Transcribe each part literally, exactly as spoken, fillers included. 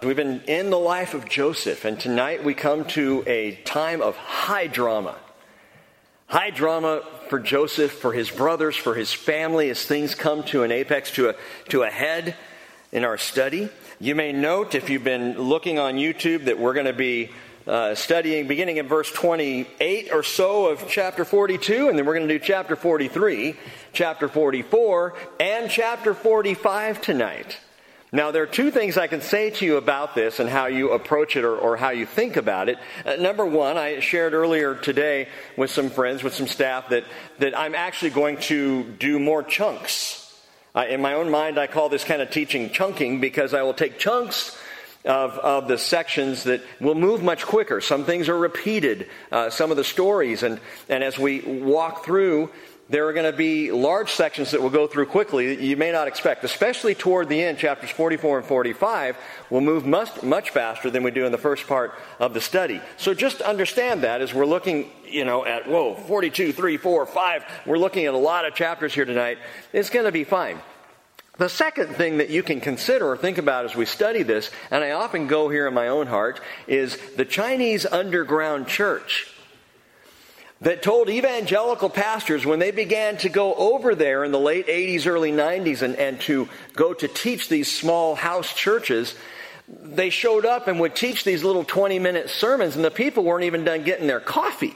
We've been in the life of Joseph, and tonight we come to a time of high drama. High drama for Joseph, for his brothers, for his family, as things come to an apex, to a, to a head in our study. You may note, if you've been looking on YouTube, that we're going to be uh, studying beginning in verse twenty-eight or so of chapter forty-two, and then we're going to do chapter forty-three, chapter forty-four, and chapter forty-five tonight. Now, there are two things I can say to you about this and how you approach it or, or how you think about it. Uh, number one, I shared earlier today with some friends, with some staff, that, that I'm actually going to do more chunks. Uh, in my own mind, I call this kind of teaching chunking, because I will take chunks of, of the sections that will move much quicker. Some things are repeated, uh, some of the stories, and, and as we walk through, there are going to be large sections that we'll go through quickly that you may not expect, especially toward the end. Chapters forty-four and forty-five will move much, much faster than we do in the first part of the study. So just understand that as we're looking, you know, at, whoa, forty-two, three, four, five, we're looking at a lot of chapters here tonight. It's going to be fine. The second thing that you can consider or think about as we study this, and I often go here in my own heart, is the Chinese underground church that told evangelical pastors, when they began to go over there in the late eighties, early nineties, and, and to go to teach these small house churches, they showed up and would teach these little twenty-minute sermons, and the people weren't even done getting their coffee.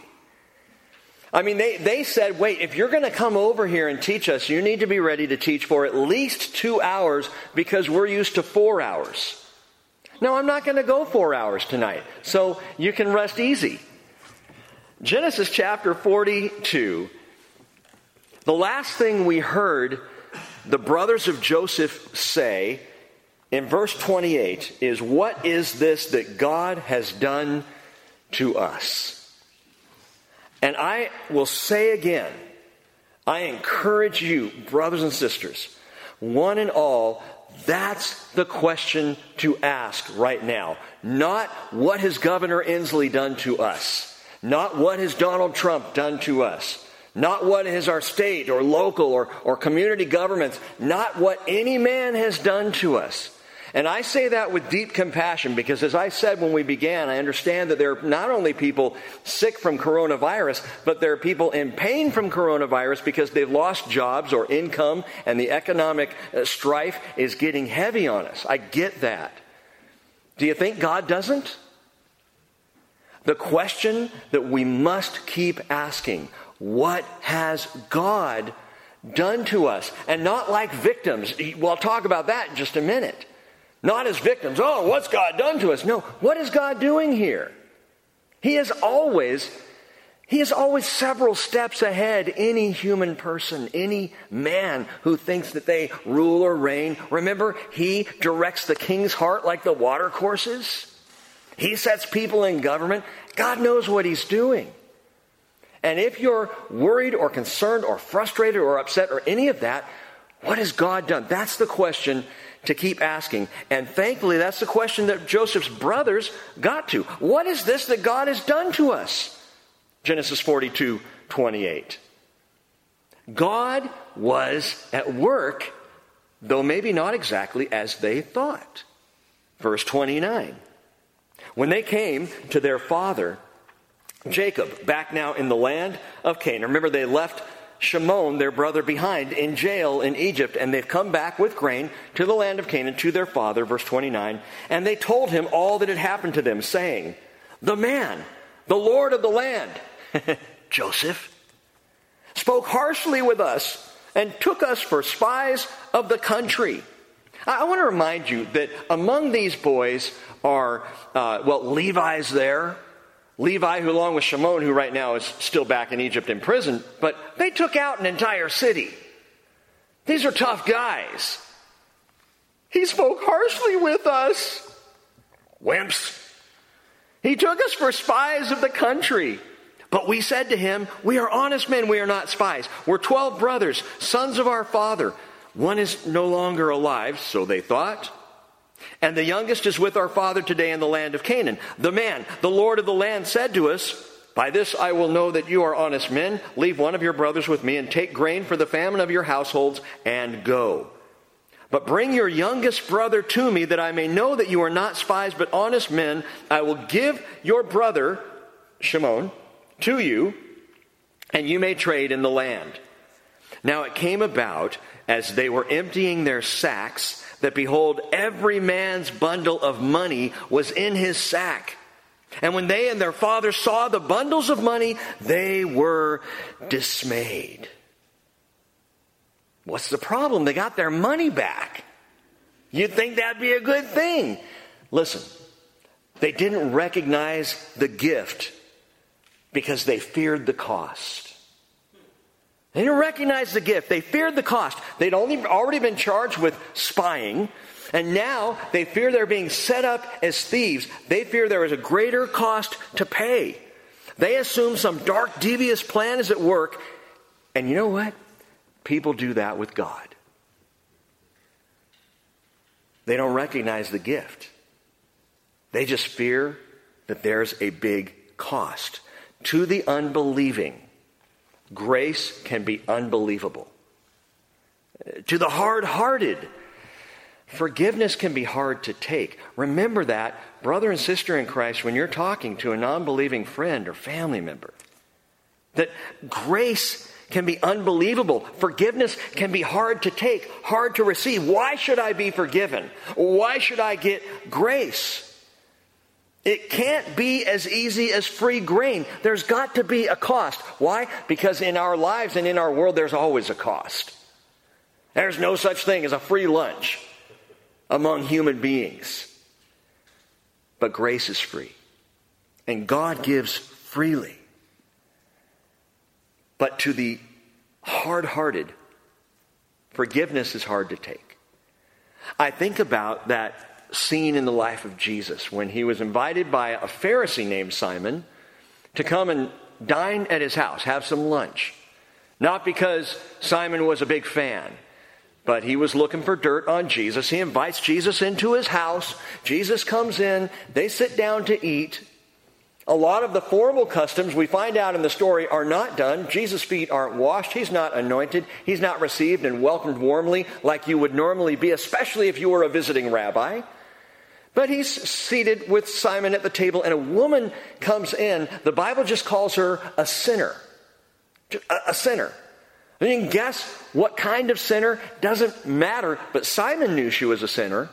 I mean, they, they said, wait, if you're going to come over here and teach us, you need to be ready to teach for at least two hours because we're used to four hours. No, I'm not going to go four hours tonight, so you can rest easy. Genesis chapter forty-two, the last thing we heard the brothers of Joseph say in verse twenty-eight is, what is this that God has done to us? And I will say again, I encourage you, brothers and sisters, one and all, that's the question to ask right now. Not what has Governor Inslee done to us. Not what has Donald Trump done to us. Not what has our state or local or, or community governments. Not what any man has done to us. And I say that with deep compassion because, as I said when we began, I understand that there are not only people sick from coronavirus, but there are people in pain from coronavirus because they've lost jobs or income, and the economic strife is getting heavy on us. I get that. Do you think God doesn't? The question that we must keep asking, what has God done to us? And not like victims. We'll talk about that in just a minute. Not as victims. Oh, what's God done to us? No, what is God doing here? He is always, he is always several steps ahead any human person, any man who thinks that they rule or reign. Remember, he directs the king's heart like the water courses. He sets people in government. God knows what he's doing. And if you're worried or concerned or frustrated or upset or any of that, what has God done? That's the question to keep asking. And thankfully, that's the question that Joseph's brothers got to. What is this that God has done to us? Genesis forty-two twenty-eight. God was at work, though maybe not exactly as they thought. Verse twenty-nine. When they came to their father, Jacob, back now in the land of Canaan. Remember, they left Shimon, their brother, behind in jail in Egypt, and they've come back with grain to the land of Canaan, to their father, verse twenty-nine. And they told him all that had happened to them, saying, the man, the Lord of the land, Joseph, spoke harshly with us and took us for spies of the country. I want to remind you that among these boys are, uh, well, Levi's there. Levi, who along with Shimon, who right now is still back in Egypt in prison, but they took out an entire city. These are tough guys. He spoke harshly with us. Wimps. He took us for spies of the country. But we said to him, we are honest men, we are not spies. We're twelve brothers, sons of our father. One is no longer alive, so they thought. And the youngest is with our father today in the land of Canaan. The man, the Lord of the land, said to us, by this I will know that you are honest men. Leave one of your brothers with me and take grain for the famine of your households and go. But bring your youngest brother to me, that I may know that you are not spies but honest men. I will give your brother, Shimon, to you, and you may trade in the land. Now it came about, as they were emptying their sacks, that behold, every man's bundle of money was in his sack. And when they and their father saw the bundles of money, they were dismayed. What's the problem? They got their money back. You'd think that'd be a good thing. Listen, they didn't recognize the gift because they feared the cost. They didn't recognize the gift. They feared the cost. They'd only already been charged with spying, and now they fear they're being set up as thieves. They fear there is a greater cost to pay. They assume some dark, devious plan is at work. And you know what? People do that with God. They don't recognize the gift. They just fear that there's a big cost. To the unbelieving, grace can be unbelievable. To the hard-hearted, forgiveness can be hard to take. Remember that, brother and sister in Christ, when you're talking to a non-believing friend or family member, that grace can be unbelievable. Forgiveness can be hard to take, hard to receive. Why should I be forgiven? Why should I get grace? It can't be as easy as free grain. There's got to be a cost. Why? Because in our lives and in our world, there's always a cost. There's no such thing as a free lunch among human beings. But grace is free. And God gives freely. But to the hard-hearted, forgiveness is hard to take. I think about that scene in the life of Jesus when he was invited by a Pharisee named Simon to come and dine at his house, have some lunch. Not because Simon was a big fan, but he was looking for dirt on Jesus. He invites Jesus into his house. Jesus comes in. They sit down to eat. A lot of the formal customs we find out in the story are not done. Jesus' feet aren't washed. He's not anointed. He's not received and welcomed warmly like you would normally be, especially if you were a visiting rabbi. But he's seated with Simon at the table, and a woman comes in. The Bible just calls her a sinner. A, a sinner. And you can guess what kind of sinner. Doesn't matter. But Simon knew she was a sinner.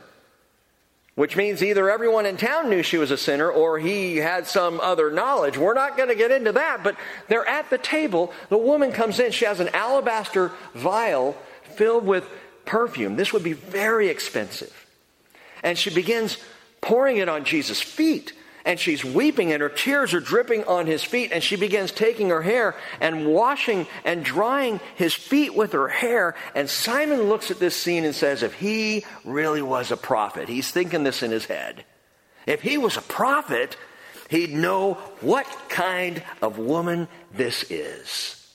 Which means either everyone in town knew she was a sinner or he had some other knowledge. We're not going to get into that, but they're at the table. The woman comes in. She has an alabaster vial filled with perfume. This would be very expensive. And she begins pouring it on Jesus' feet. And she's weeping and her tears are dripping on his feet. And she begins taking her hair and washing and drying his feet with her hair. And Simon looks at this scene and says, if he really was a prophet, he's thinking this in his head. If he was a prophet, he'd know what kind of woman this is.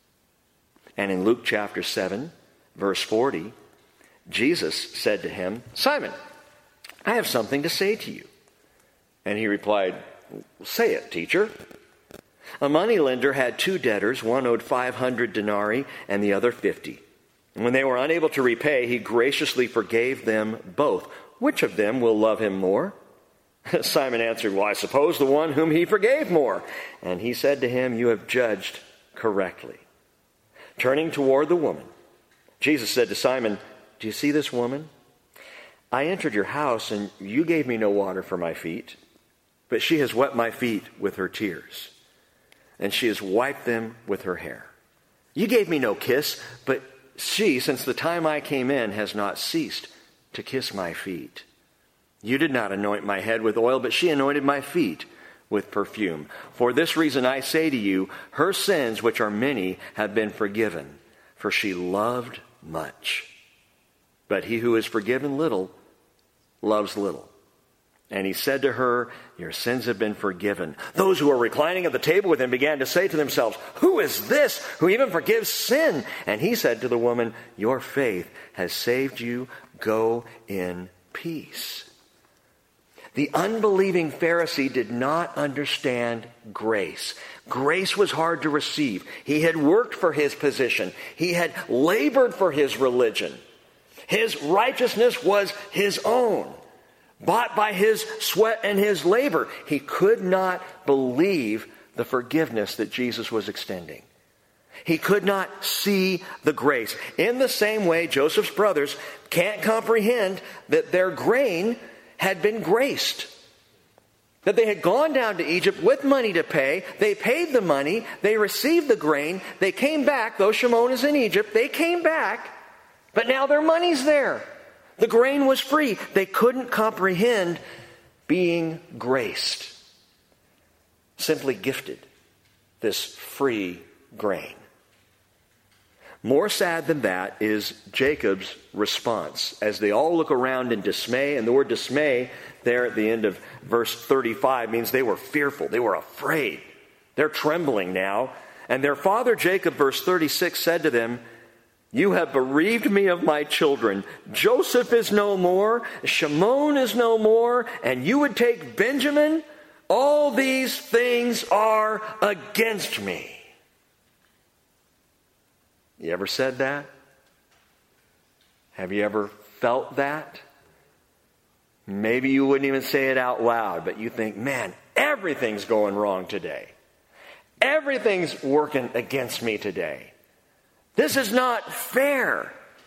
And in Luke chapter seven, verse forty, Jesus said to him, Simon, I have something to say to you. And he replied, say it, teacher. A moneylender had two debtors. One owed five hundred denarii and the other fifty. And when they were unable to repay, he graciously forgave them both. Which of them will love him more? Simon answered, well, I suppose the one whom he forgave more. And he said to him, you have judged correctly. Turning toward the woman, Jesus said to Simon, do you see this woman? I entered your house and you gave me no water for my feet. But she has wet my feet with her tears, and she has wiped them with her hair. You gave me no kiss, but she, since the time I came in, has not ceased to kiss my feet. You did not anoint my head with oil, but she anointed my feet with perfume. For this reason I say to you, her sins, which are many, have been forgiven, for she loved much. But he who is forgiven little loves little. And he said to her, your sins have been forgiven. Those who were reclining at the table with him began to say to themselves, who is this who even forgives sin? And he said to the woman, your faith has saved you. Go in peace. The unbelieving Pharisee did not understand grace. Grace was hard to receive. He had worked for his position. He had labored for his religion. His righteousness was his own, bought by his sweat and his labor. He could not believe the forgiveness that Jesus was extending. He could not see the grace. In the same way, Joseph's brothers can't comprehend that their grain had been graced. That they had gone down to Egypt with money to pay. They paid the money. They received the grain. They came back. Though Shimon is in Egypt, they came back. But now their money's there. The grain was free. They couldn't comprehend being graced. Simply gifted this free grain. More sad than that is Jacob's response as they all look around in dismay. And the word dismay there at the end of verse thirty-five means they were fearful. They were afraid. They're trembling now. And their father Jacob, verse thirty-six, said to them, "You have bereaved me of my children. Joseph is no more. Shimon is no more. And you would take Benjamin? All these things are against me." You ever said that? Have you ever felt that? Maybe you wouldn't even say it out loud, but you think, man, everything's going wrong today. Everything's working against me today. This is not fair.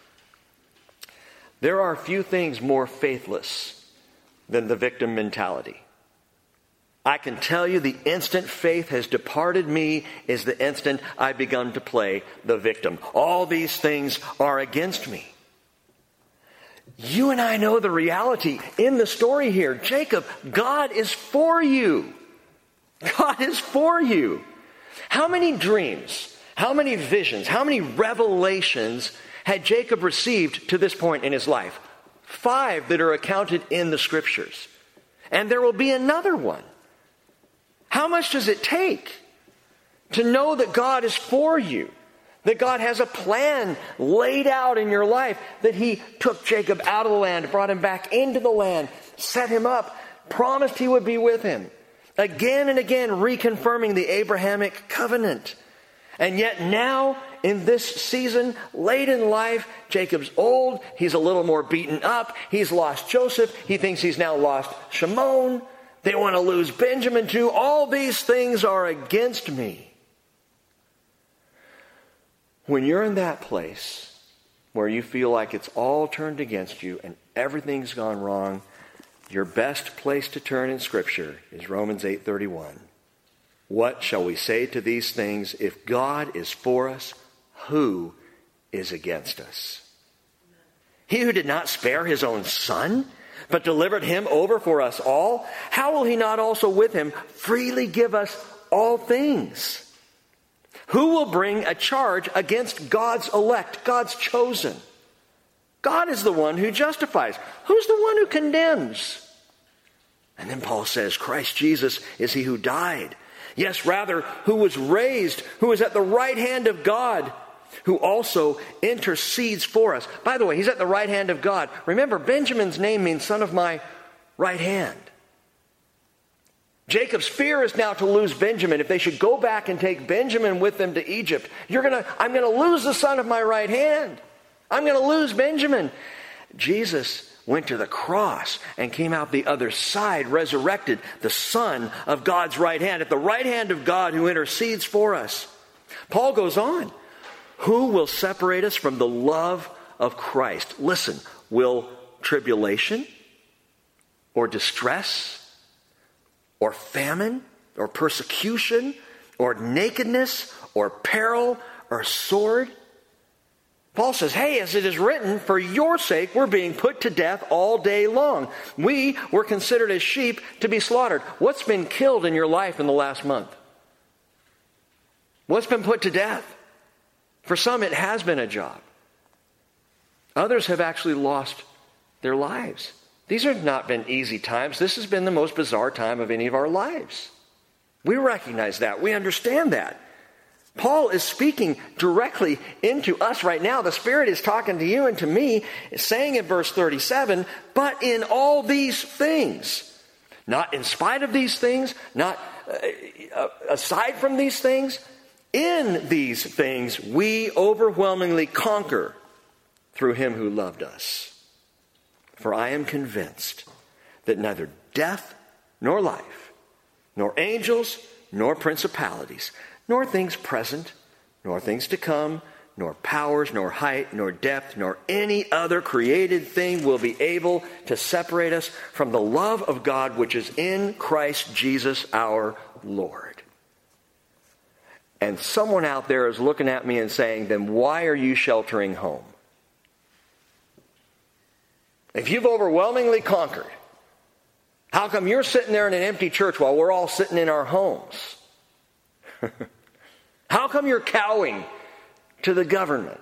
There are few things more faithless than the victim mentality. I can tell you the instant faith has departed me is the instant I've begun to play the victim. All these things are against me. You and I know the reality in the story here. Jacob, God is for you. God is for you. How many dreams, how many visions, how many revelations had Jacob received to this point in his life? Five that are accounted in the scriptures. And there will be another one. How much does it take to know that God is for you? That God has a plan laid out in your life, that he took Jacob out of the land, brought him back into the land, set him up, promised he would be with him. Again and again reconfirming the Abrahamic covenant. And yet now, in this season, late in life, Jacob's old, he's a little more beaten up, he's lost Joseph, he thinks he's now lost Shimon, they want to lose Benjamin too. All these things are against me. When you're in that place where you feel like it's all turned against you and everything's gone wrong, your best place to turn in Scripture is Romans eight thirty-one. What shall we say to these things? If God is for us, who is against us? He who did not spare his own son, but delivered him over for us all, how will he not also with him freely give us all things? Who will bring a charge against God's elect, God's chosen? God is the one who justifies. Who's the one who condemns? And then Paul says, Christ Jesus is he who died. Yes, rather, who was raised, who is at the right hand of God, who also intercedes for us. By the way, he's at the right hand of God. Remember, Benjamin's name means son of my right hand. Jacob's fear is now to lose Benjamin. If they should go back and take Benjamin with them to Egypt, you're gonna, I'm going to lose the son of my right hand. I'm going to lose Benjamin. Jesus went to the cross and came out the other side, resurrected, the son of God's right hand, at the right hand of God who intercedes for us. Paul goes on. Who will separate us from the love of Christ? Listen, will tribulation or distress or famine or persecution or nakedness or peril or sword? Paul says, hey, as it is written, for your sake we're being put to death all day long. We were considered as sheep to be slaughtered. What's been killed in your life in the last month? What's been put to death? For some, it has been a job. Others have actually lost their lives. These have not been easy times. This has been the most bizarre time of any of our lives. We recognize that. We understand that. Paul is speaking directly into us right now. The Spirit is talking to you and to me, saying in verse thirty-seven, but in all these things, not in spite of these things, not uh, aside from these things, in these things we overwhelmingly conquer through him who loved us. For I am convinced that neither death nor life, nor angels, nor principalities, nor things present, nor things to come, nor powers, nor height, nor depth, nor any other created thing will be able to separate us from the love of God which is in Christ Jesus our Lord. And someone out there is looking at me and saying, then why are you sheltering home? If you've overwhelmingly conquered, how come you're sitting there in an empty church while we're all sitting in our homes? How come you're cowing to the government?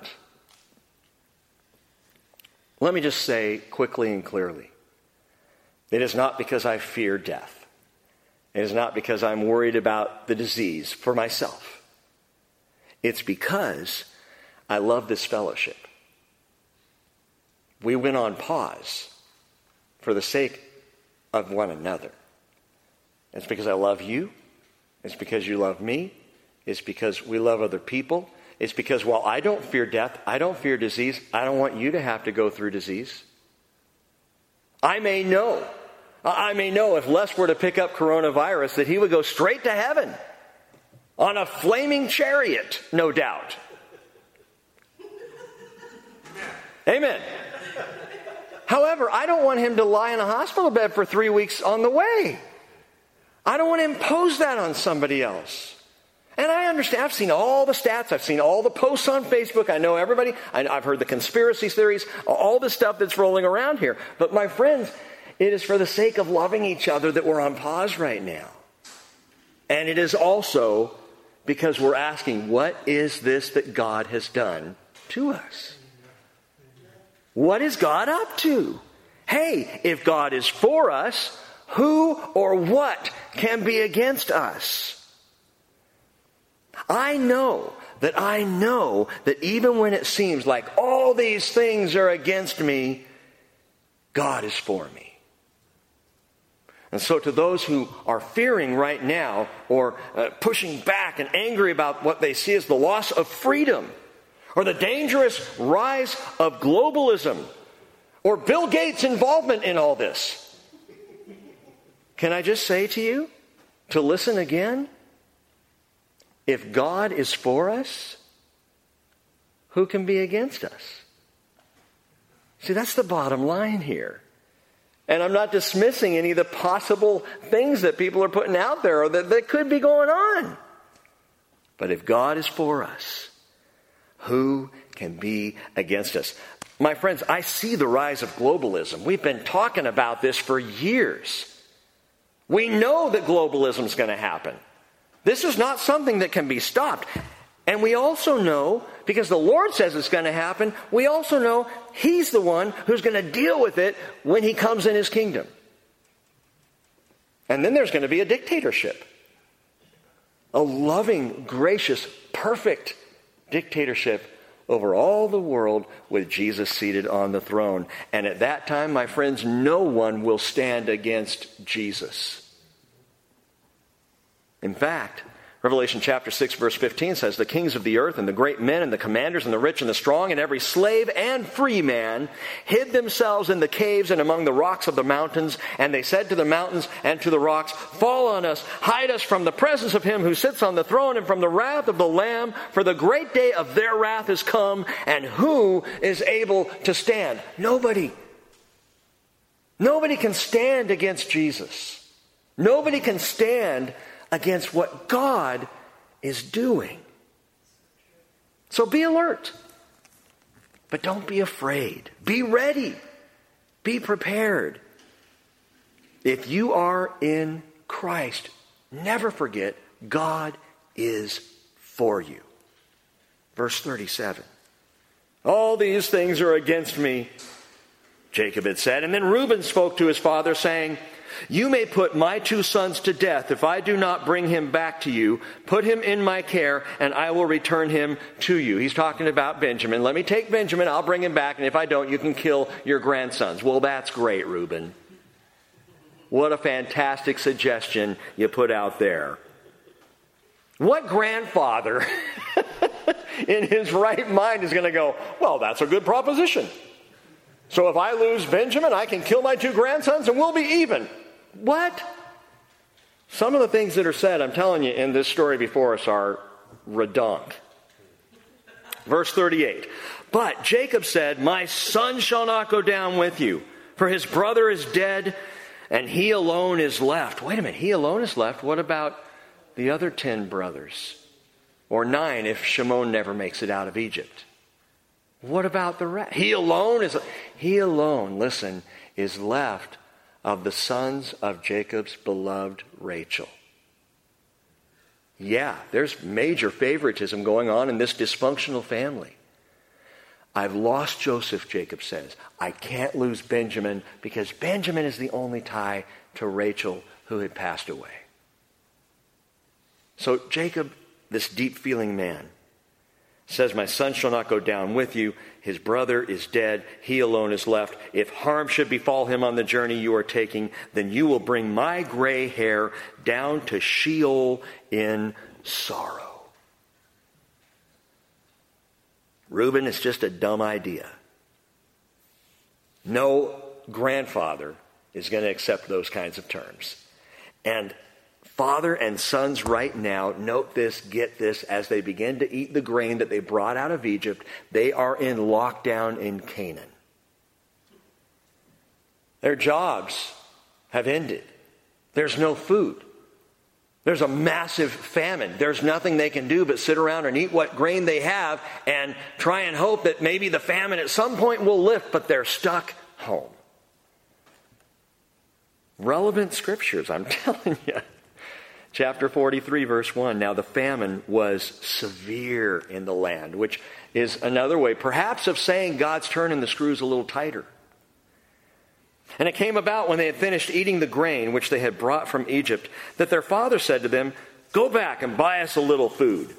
Let me just say quickly and clearly, it is not because I fear death. It is not because I'm worried about the disease for myself. It's because I love this fellowship. We went on pause for the sake of one another. It's because I love you. It's because you love me. It's because we love other people. It's because while I don't fear death, I don't fear disease, I don't want you to have to go through disease. I may know, I may know if Les were to pick up coronavirus that he would go straight to heaven on a flaming chariot, no doubt. Amen. However, I don't want him to lie in a hospital bed for three weeks on the way. I don't want to impose that on somebody else. And I understand, I've seen all the stats, I've seen all the posts on Facebook, I know everybody, I've heard the conspiracy theories, all the stuff that's rolling around here. But my friends, it is for the sake of loving each other that we're on pause right now. And it is also because we're asking, what is this that God has done to us? What is God up to? Hey, if God is for us, who or what can be against us? I know that I know that even when it seems like all these things are against me, God is for me. And so to those who are fearing right now or uh, pushing back and angry about what they see as the loss of freedom or the dangerous rise of globalism or Bill Gates' involvement in all this, can I just say to you to listen again? If God is for us, who can be against us? See, that's the bottom line here. And I'm not dismissing any of the possible things that people are putting out there or that, that could be going on. But if God is for us, who can be against us? My friends, I see the rise of globalism. We've been talking about this for years. We know that globalism is going to happen. This is not something that can be stopped. And we also know, because the Lord says it's going to happen, we also know He's the one who's going to deal with it when He comes in His kingdom. And then there's going to be a dictatorship. A loving, gracious, perfect dictatorship over all the world with Jesus seated on the throne. And at that time, my friends, no one will stand against Jesus. In fact, Revelation chapter six verse fifteen says, the kings of the earth and the great men and the commanders and the rich and the strong and every slave and free man hid themselves in the caves and among the rocks of the mountains. And they said to the mountains and to the rocks, fall on us, hide us from the presence of him who sits on the throne and from the wrath of the Lamb, for the great day of their wrath is come, and who is able to stand? Nobody. Nobody can stand against Jesus. Nobody can stand against what God is doing. So be alert. But don't be afraid. Be ready. Be prepared. If you are in Christ, never forget God is for you. Verse thirty-seven. All these things are against me, Jacob had said. And then Reuben spoke to his father, saying, you may put my two sons to death if I do not bring him back to you. Put him in my care, and I will return him to you. He's talking about Benjamin. Let me take Benjamin, I'll bring him back, and if I don't, you can kill your grandsons. Well, that's great, Reuben. What a fantastic suggestion you put out there. What grandfather in his right mind is going to go, well, that's a good proposition. So if I lose Benjamin, I can kill my two grandsons and we'll be even. What? Some of the things that are said, I'm telling you, in this story before us are redonk. Verse thirty-eight. But Jacob said, my son shall not go down with you, for his brother is dead, and he alone is left. Wait a minute, he alone is left? What about the other ten brothers? Or nine if Shimon never makes it out of Egypt. What about the rest? He alone is, he alone, listen, is left of the sons of Jacob's beloved Rachel. Yeah, there's major favoritism going on in this dysfunctional family. I've lost Joseph, Jacob says. I can't lose Benjamin because Benjamin is the only tie to Rachel who had passed away. So Jacob, this deep-feeling man, says, my son shall not go down with you. His brother is dead. He alone is left. If harm should befall him on the journey you are taking, then you will bring my gray hair down to Sheol in sorrow. Reuben, it's just a dumb idea. No grandfather is going to accept those kinds of terms. And father and sons right now, note this, get this, as they begin to eat the grain that they brought out of Egypt, they are in lockdown in Canaan. Their jobs have ended. There's no food. There's a massive famine. There's nothing they can do but sit around and eat what grain they have and try and hope that maybe the famine at some point will lift, but they're stuck home. Relevant scriptures, I'm telling you. Chapter forty-three, verse one. Now the famine was severe in the land, which is another way, perhaps, of saying God's turning the screws a little tighter. And it came about when they had finished eating the grain which they had brought from Egypt, that their father said to them, go back and buy us a little food.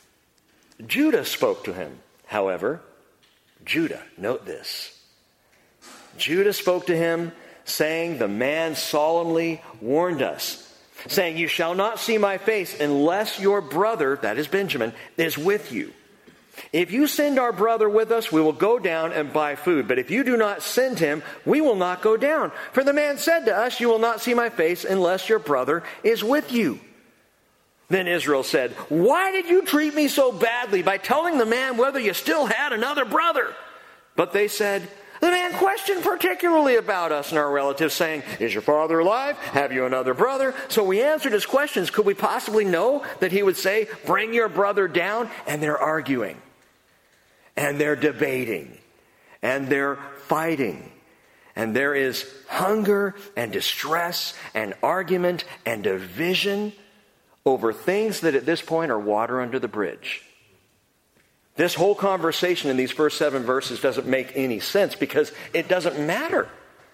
Judah spoke to him, however. Judah, note this. Judah spoke to him, saying, the man solemnly warned us, saying, you shall not see my face unless your brother, that is Benjamin, is with you. If you send our brother with us, we will go down and buy food. But if you do not send him, we will not go down. For the man said to us, you will not see my face unless your brother is with you. Then Israel said, why did you treat me so badly by telling the man whether you still had another brother? But they said, the man questioned particularly about us and our relatives, saying, is your father alive? Have you another brother? So we answered his questions. Could we possibly know that he would say, bring your brother down? And they're arguing. And they're debating. And they're fighting. And there is hunger and distress and argument and division over things that at this point are water under the bridge. This whole conversation in these first seven verses doesn't make any sense because it doesn't matter.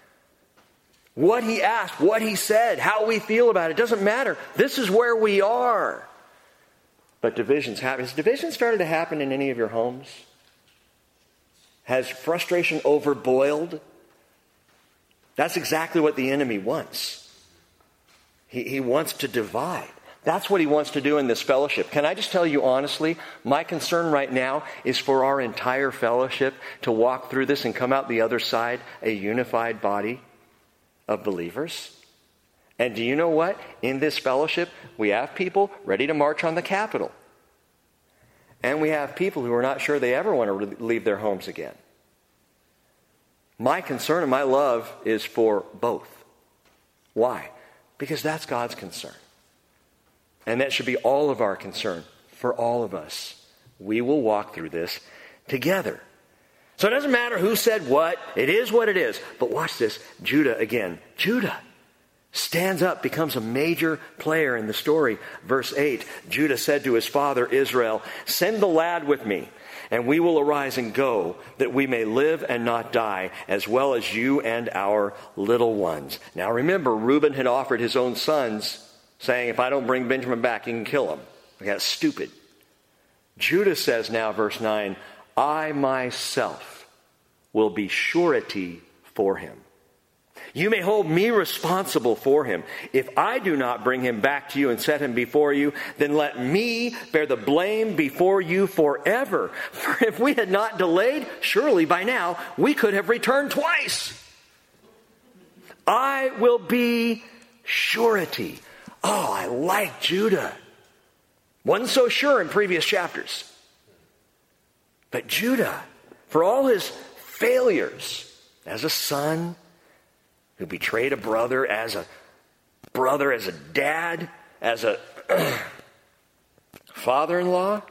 What he asked, what he said, how we feel about it, doesn't matter. This is where we are. But divisions happen. Has division started to happen in any of your homes? Has frustration overboiled? That's exactly what the enemy wants. He, he wants to divide. That's what he wants to do in this fellowship. Can I just tell you honestly, my concern right now is for our entire fellowship to walk through this and come out the other side a unified body of believers. And do you know what? In this fellowship, we have people ready to march on the Capitol. And we have people who are not sure they ever want to leave their homes again. My concern and my love is for both. Why? Because that's God's concern. And that should be all of our concern for all of us. We will walk through this together. So it doesn't matter who said what. It is what it is. But watch this. Judah again. Judah stands up, becomes a major player in the story. Verse eight. Judah said to his father Israel, send the lad with me, and we will arise and go, that we may live and not die, as well as you and our little ones. Now remember, Reuben had offered his own sons, saying, if I don't bring Benjamin back, you can kill him. That's stupid. Judah says now, verse nine, I myself will be surety for him. You may hold me responsible for him. If I do not bring him back to you and set him before you, then let me bear the blame before you forever. For if we had not delayed, surely by now we could have returned twice. I will be surety. Oh, I like Judah. Wasn't so sure in previous chapters. But Judah, for all his failures as a son, who betrayed a brother, as a brother, as a dad, as a father-in-law.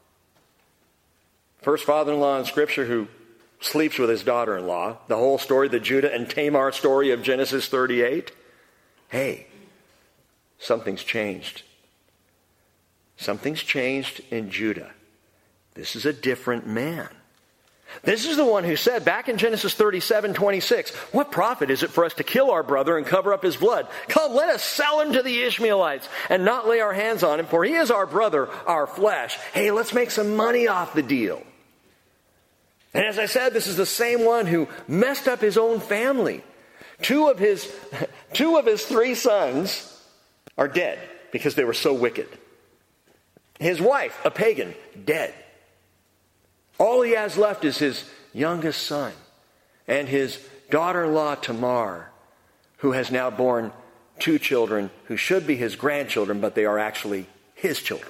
First father-in-law in Scripture who sleeps with his daughter-in-law. The whole story, the Judah and Tamar story of Genesis thirty-eight. Hey, something's changed. Something's changed in Judah. This is a different man. This is the one who said back in Genesis thirty-seven twenty-six, what profit is it for us to kill our brother and cover up his blood? Come, let us sell him to the Ishmaelites and not lay our hands on him, for he is our brother, our flesh. Hey, let's make some money off the deal. And as I said, this is the same one who messed up his own family. Two of his, two of his three sons are dead because they were so wicked. His wife, a pagan, dead. All he has left is his youngest son and his daughter-in-law Tamar, who has now borne two children who should be his grandchildren, but they are actually his children.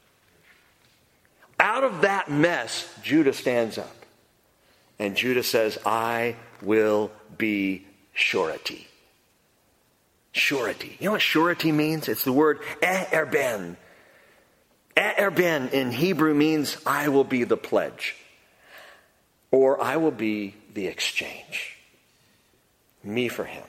Out of that mess, Judah stands up. And Judah says, I will be surety. Surety. You know what surety means? It's the word e'erben. E'erben in Hebrew means I will be the pledge. Or I will be the exchange. Me for him.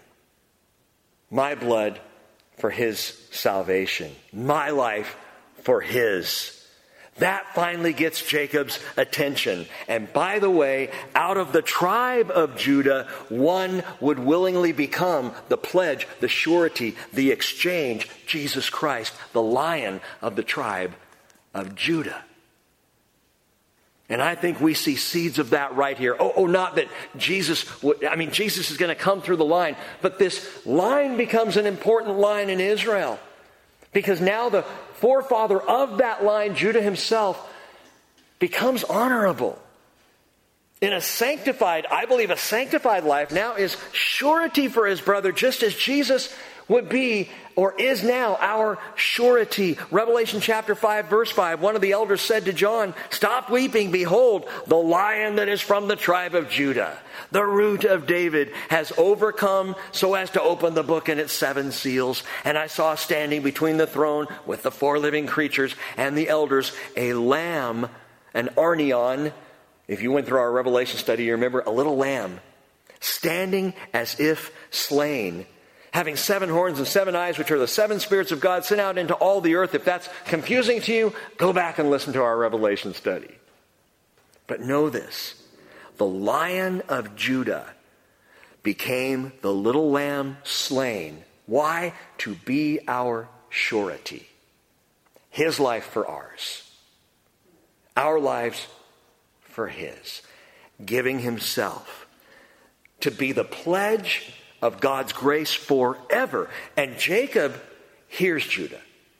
My blood for his salvation. My life for his. That finally gets Jacob's attention. And by the way, out of the tribe of Judah, one would willingly become the pledge, the surety, the exchange, Jesus Christ, the Lion of the tribe of Judah. And I think we see seeds of that right here. Oh, oh not that Jesus, would, I mean, Jesus is going to come through the line, but this line becomes an important line in Israel. Because now the forefather of that line, Judah himself, becomes honorable. In a sanctified, I believe a sanctified life now is surety for his brother, just as Jesus would be or is now our surety. Revelation chapter five, verse five, one of the elders said to John, stop weeping, behold, the Lion that is from the tribe of Judah, the root of David, has overcome so as to open the book and its seven seals. And I saw standing between the throne with the four living creatures and the elders, a lamb, an arnion. If you went through our Revelation study, you remember a little lamb, standing as if slain, having seven horns and seven eyes, which are the seven spirits of God sent out into all the earth. If that's confusing to you, go back and listen to our Revelation study. But know this, the Lion of Judah became the little lamb slain. Why? To be our surety. His life for ours. Our lives for his. Giving himself to be the pledge of God's grace forever. And Jacob hears Judah.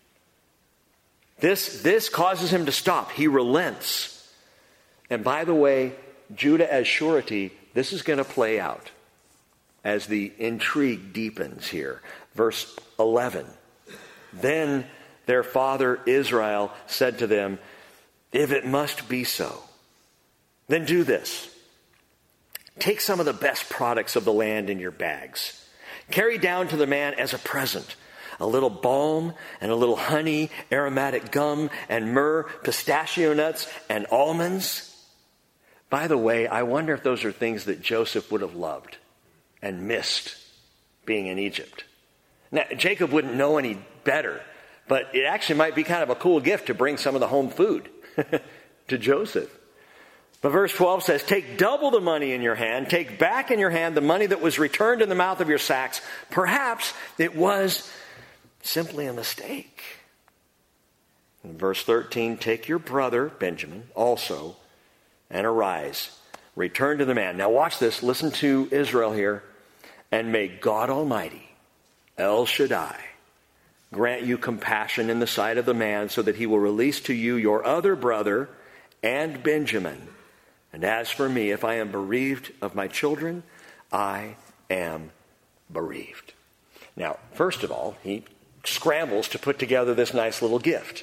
This, this causes him to stop. He relents. And by the way, Judah as surety, this is going to play out as the intrigue deepens here. Verse eleven. Then their father Israel said to them, if it must be so, then do this. Take some of the best products of the land in your bags. Carry down to the man as a present a little balm and a little honey, aromatic gum and myrrh, pistachio nuts and almonds. By the way, I wonder if those are things that Joseph would have loved and missed being in Egypt. Now, Jacob wouldn't know any better, but it actually might be kind of a cool gift to bring some of the home food to Joseph. But verse twelve says, take double the money in your hand, take back in your hand the money that was returned in the mouth of your sacks. Perhaps it was simply a mistake. In verse thirteen, take your brother, Benjamin, also, and arise. Return to the man. Now watch this. Listen to Israel here. And may God Almighty, El Shaddai, grant you compassion in the sight of the man, so that he will release to you your other brother and Benjamin. And as for me, if I am bereaved of my children, I am bereaved. Now, first of all, he scrambles to put together this nice little gift.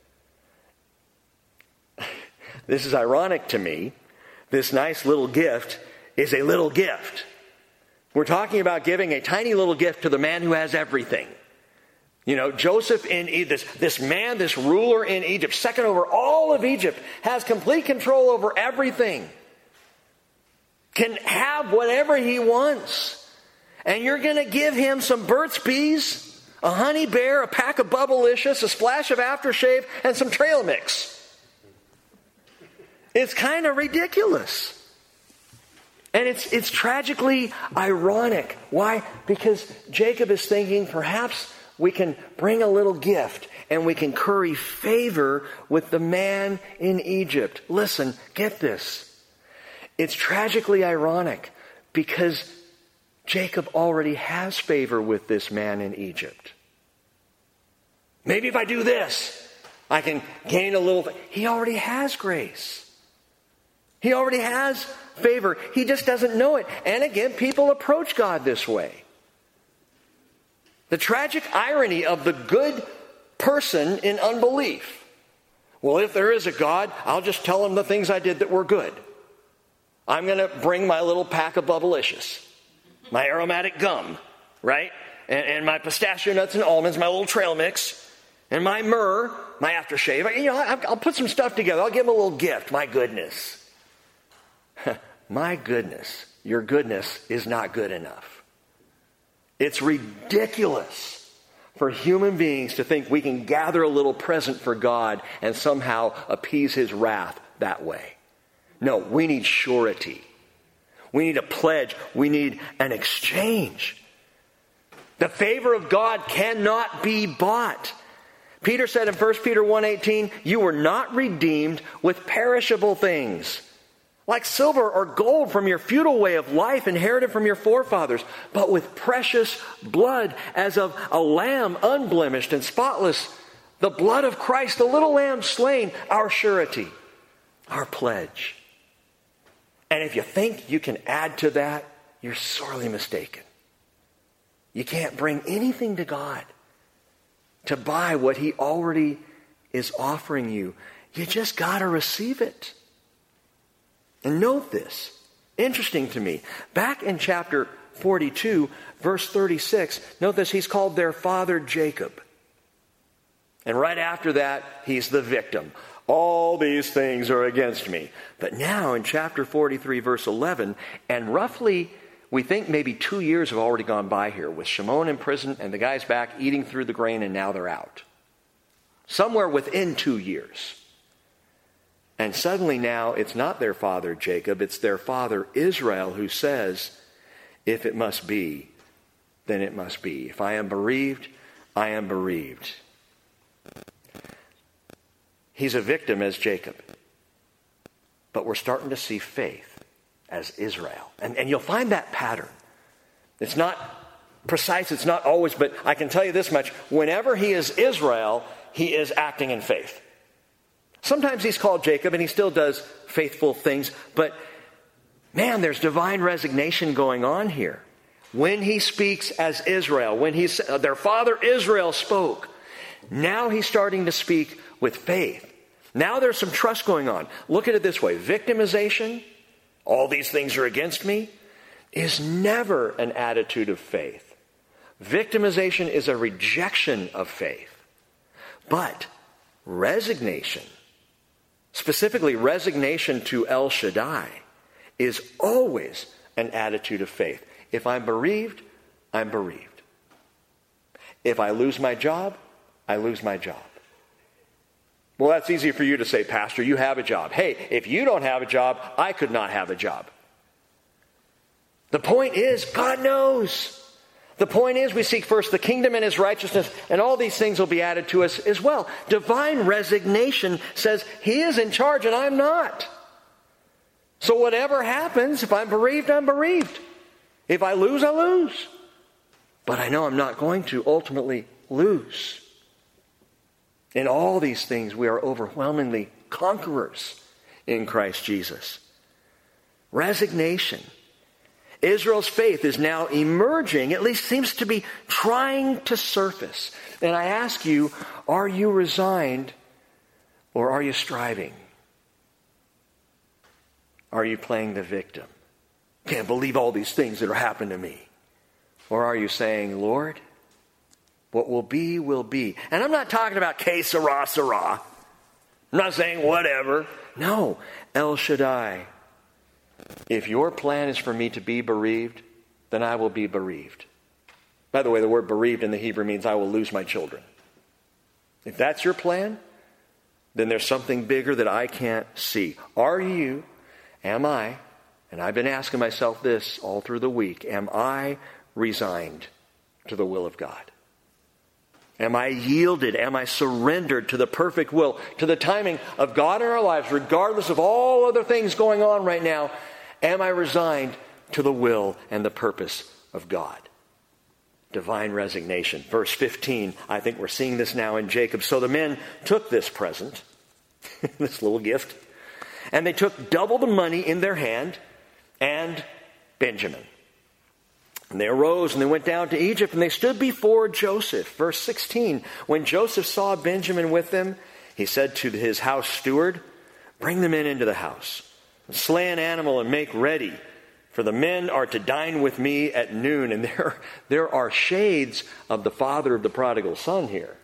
This is ironic to me. This nice little gift is a little gift. We're talking about giving a tiny little gift to the man who has everything. You know, Joseph in Egypt, this, this man, this ruler in Egypt, second over all of Egypt, has complete control over everything. Can have whatever he wants. And you're going to give him some Burt's Bees, a Honey Bear, a pack of Bubblicious, a splash of aftershave, and some trail mix. It's kind of ridiculous. And it's it's tragically ironic. Why? Because Jacob is thinking perhaps we can bring a little gift and we can curry favor with the man in Egypt. Listen, get this. It's tragically ironic because Jacob already has favor with this man in Egypt. Maybe if I do this, I can gain a little. He already has grace. He already has favor. He just doesn't know it. And again, people approach God this way. The tragic irony of the good person in unbelief. Well, if there is a God, I'll just tell him the things I did that were good. I'm going to bring my little pack of Bubblicious, my aromatic gum, right? And, and my pistachio nuts and almonds, my little trail mix, and my myrrh, my aftershave. You know, I'll, I'll put some stuff together. I'll give him a little gift. My goodness. My goodness, your goodness is not good enough. It's ridiculous for human beings to think we can gather a little present for God and somehow appease his wrath that way. No, we need surety. We need a pledge. We need an exchange. The favor of God cannot be bought. Peter said in First Peter one eighteen, you were not redeemed with perishable things, like silver or gold from your futile way of life inherited from your forefathers, but with precious blood as of a lamb unblemished and spotless, the blood of Christ, the little lamb slain, our surety, our pledge. And if you think you can add to that, you're sorely mistaken. You can't bring anything to God to buy what he already is offering you. You just got to receive it. And note this, interesting to me, back in chapter forty-two, verse thirty-six, note this, he's called their father Jacob. And right after that, he's the victim. All these things are against me. But now in chapter forty-three, verse eleven, and roughly, we think maybe two years have already gone by here with Shimon in prison and the guys back eating through the grain and now they're out. Somewhere within two years. And suddenly now it's not their father Jacob, it's their father Israel who says, if it must be, then it must be. If I am bereaved, I am bereaved. He's a victim as Jacob. But we're starting to see faith as Israel. And, and you'll find that pattern. It's not precise, it's not always, but I can tell you this much. Whenever he is Israel, he is acting in faith. Sometimes he's called Jacob and he still does faithful things, but man, there's divine resignation going on here. When he speaks as Israel, when he's, uh, their father Israel spoke, now he's starting to speak with faith. Now there's some trust going on. Look at it this way. Victimization, all these things are against me, is never an attitude of faith. Victimization is a rejection of faith. But resignation, specifically resignation to El Shaddai, is always an attitude of faith. If I'm bereaved, I'm bereaved. If I lose my job, I lose my job. Well, that's easy for you to say, Pastor, you have a job. Hey, if you don't have a job, I could not have a job. The point is, God knows. The point is, we seek first the kingdom and his righteousness, and all these things will be added to us as well. Divine resignation says he is in charge and I'm not. So whatever happens, if I'm bereaved, I'm bereaved. If I lose, I lose. But I know I'm not going to ultimately lose. In all these things, we are overwhelmingly conquerors in Christ Jesus. Resignation. Israel's faith is now emerging, at least seems to be trying to surface. And I ask you, are you resigned or are you striving? Are you playing the victim? Can't believe all these things that are happening to me. Or are you saying, Lord, what will be, will be. And I'm not talking about que sera, sera. I'm not saying whatever. No, El Shaddai. If your plan is for me to be bereaved, then I will be bereaved. By the way, the word bereaved in the Hebrew means I will lose my children. If that's your plan, then there's something bigger that I can't see. Are you, am I, and I've been asking myself this all through the week, am I resigned to the will of God? Am I yielded? Am I surrendered to the perfect will, to the timing of God in our lives, regardless of all other things going on right now? Am I resigned to the will and the purpose of God? Divine resignation. Verse fifteen, I think we're seeing this now in Jacob. So the men took this present, this little gift, and they took double the money in their hand and Benjamin. And they arose and they went down to Egypt and they stood before Joseph. Verse sixteen, when Joseph saw Benjamin with them, he said to his house steward, bring the men into the house, and slay an animal and make ready, for the men are to dine with me at noon. And there, there are shades of the father of the prodigal son here.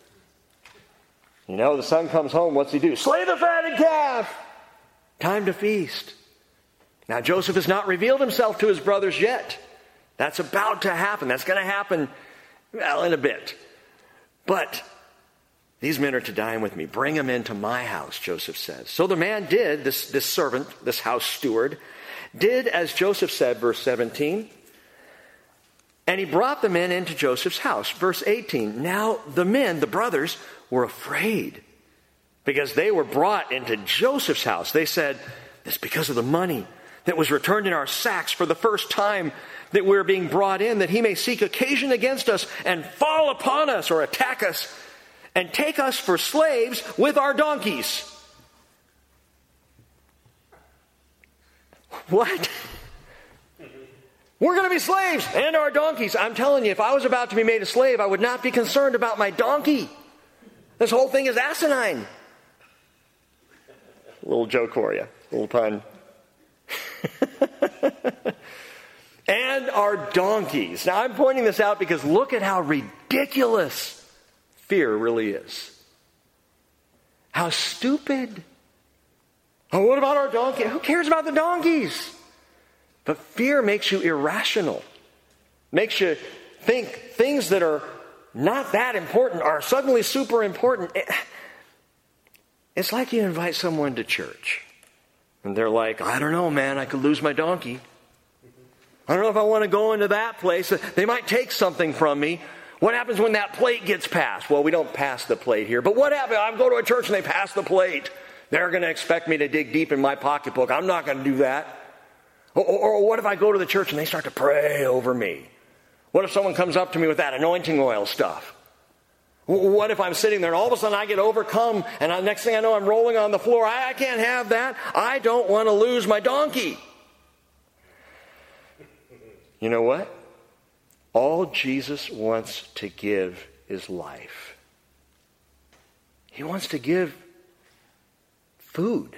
You know, the son comes home, what's he do? Slay the fatted calf! Time to feast. Now Joseph has not revealed himself to his brothers yet. That's about to happen. That's going to happen, well, in a bit. But these men are to dine with me. Bring them into my house, Joseph says. So the man did, this, this servant, this house steward, did as Joseph said, verse seventeen. And he brought the men into Joseph's house. Verse eighteen. Now the men, the brothers, were afraid because they were brought into Joseph's house. They said, it's because of the money that was returned in our sacks for the first time that we're being brought in, that he may seek occasion against us and fall upon us or attack us and take us for slaves with our donkeys. What? We're going to be slaves and our donkeys. I'm telling you, if I was about to be made a slave, I would not be concerned about my donkey. This whole thing is asinine. A little joke for you, a little pun. And our donkeys. Now I'm pointing this out because look at how ridiculous fear really is. How stupid. Oh, what about our donkey? Who cares about the donkeys? But fear makes you irrational. Makes you think things that are not that important are suddenly super important. It's like you invite someone to church. And they're like, I don't know, man, I could lose my donkey. I don't know if I want to go into that place. They might take something from me. What happens when that plate gets passed? Well, we don't pass the plate here. But what happens? I go to a church and they pass the plate. They're going to expect me to dig deep in my pocketbook. I'm not going to do that. Or, or, or what if I go to the church and they start to pray over me? What if someone comes up to me with that anointing oil stuff? What if I'm sitting there and all of a sudden I get overcome and the next thing I know I'm rolling on the floor? I, I can't have that. I don't want to lose my donkey. You know what? All Jesus wants to give is life. He wants to give food.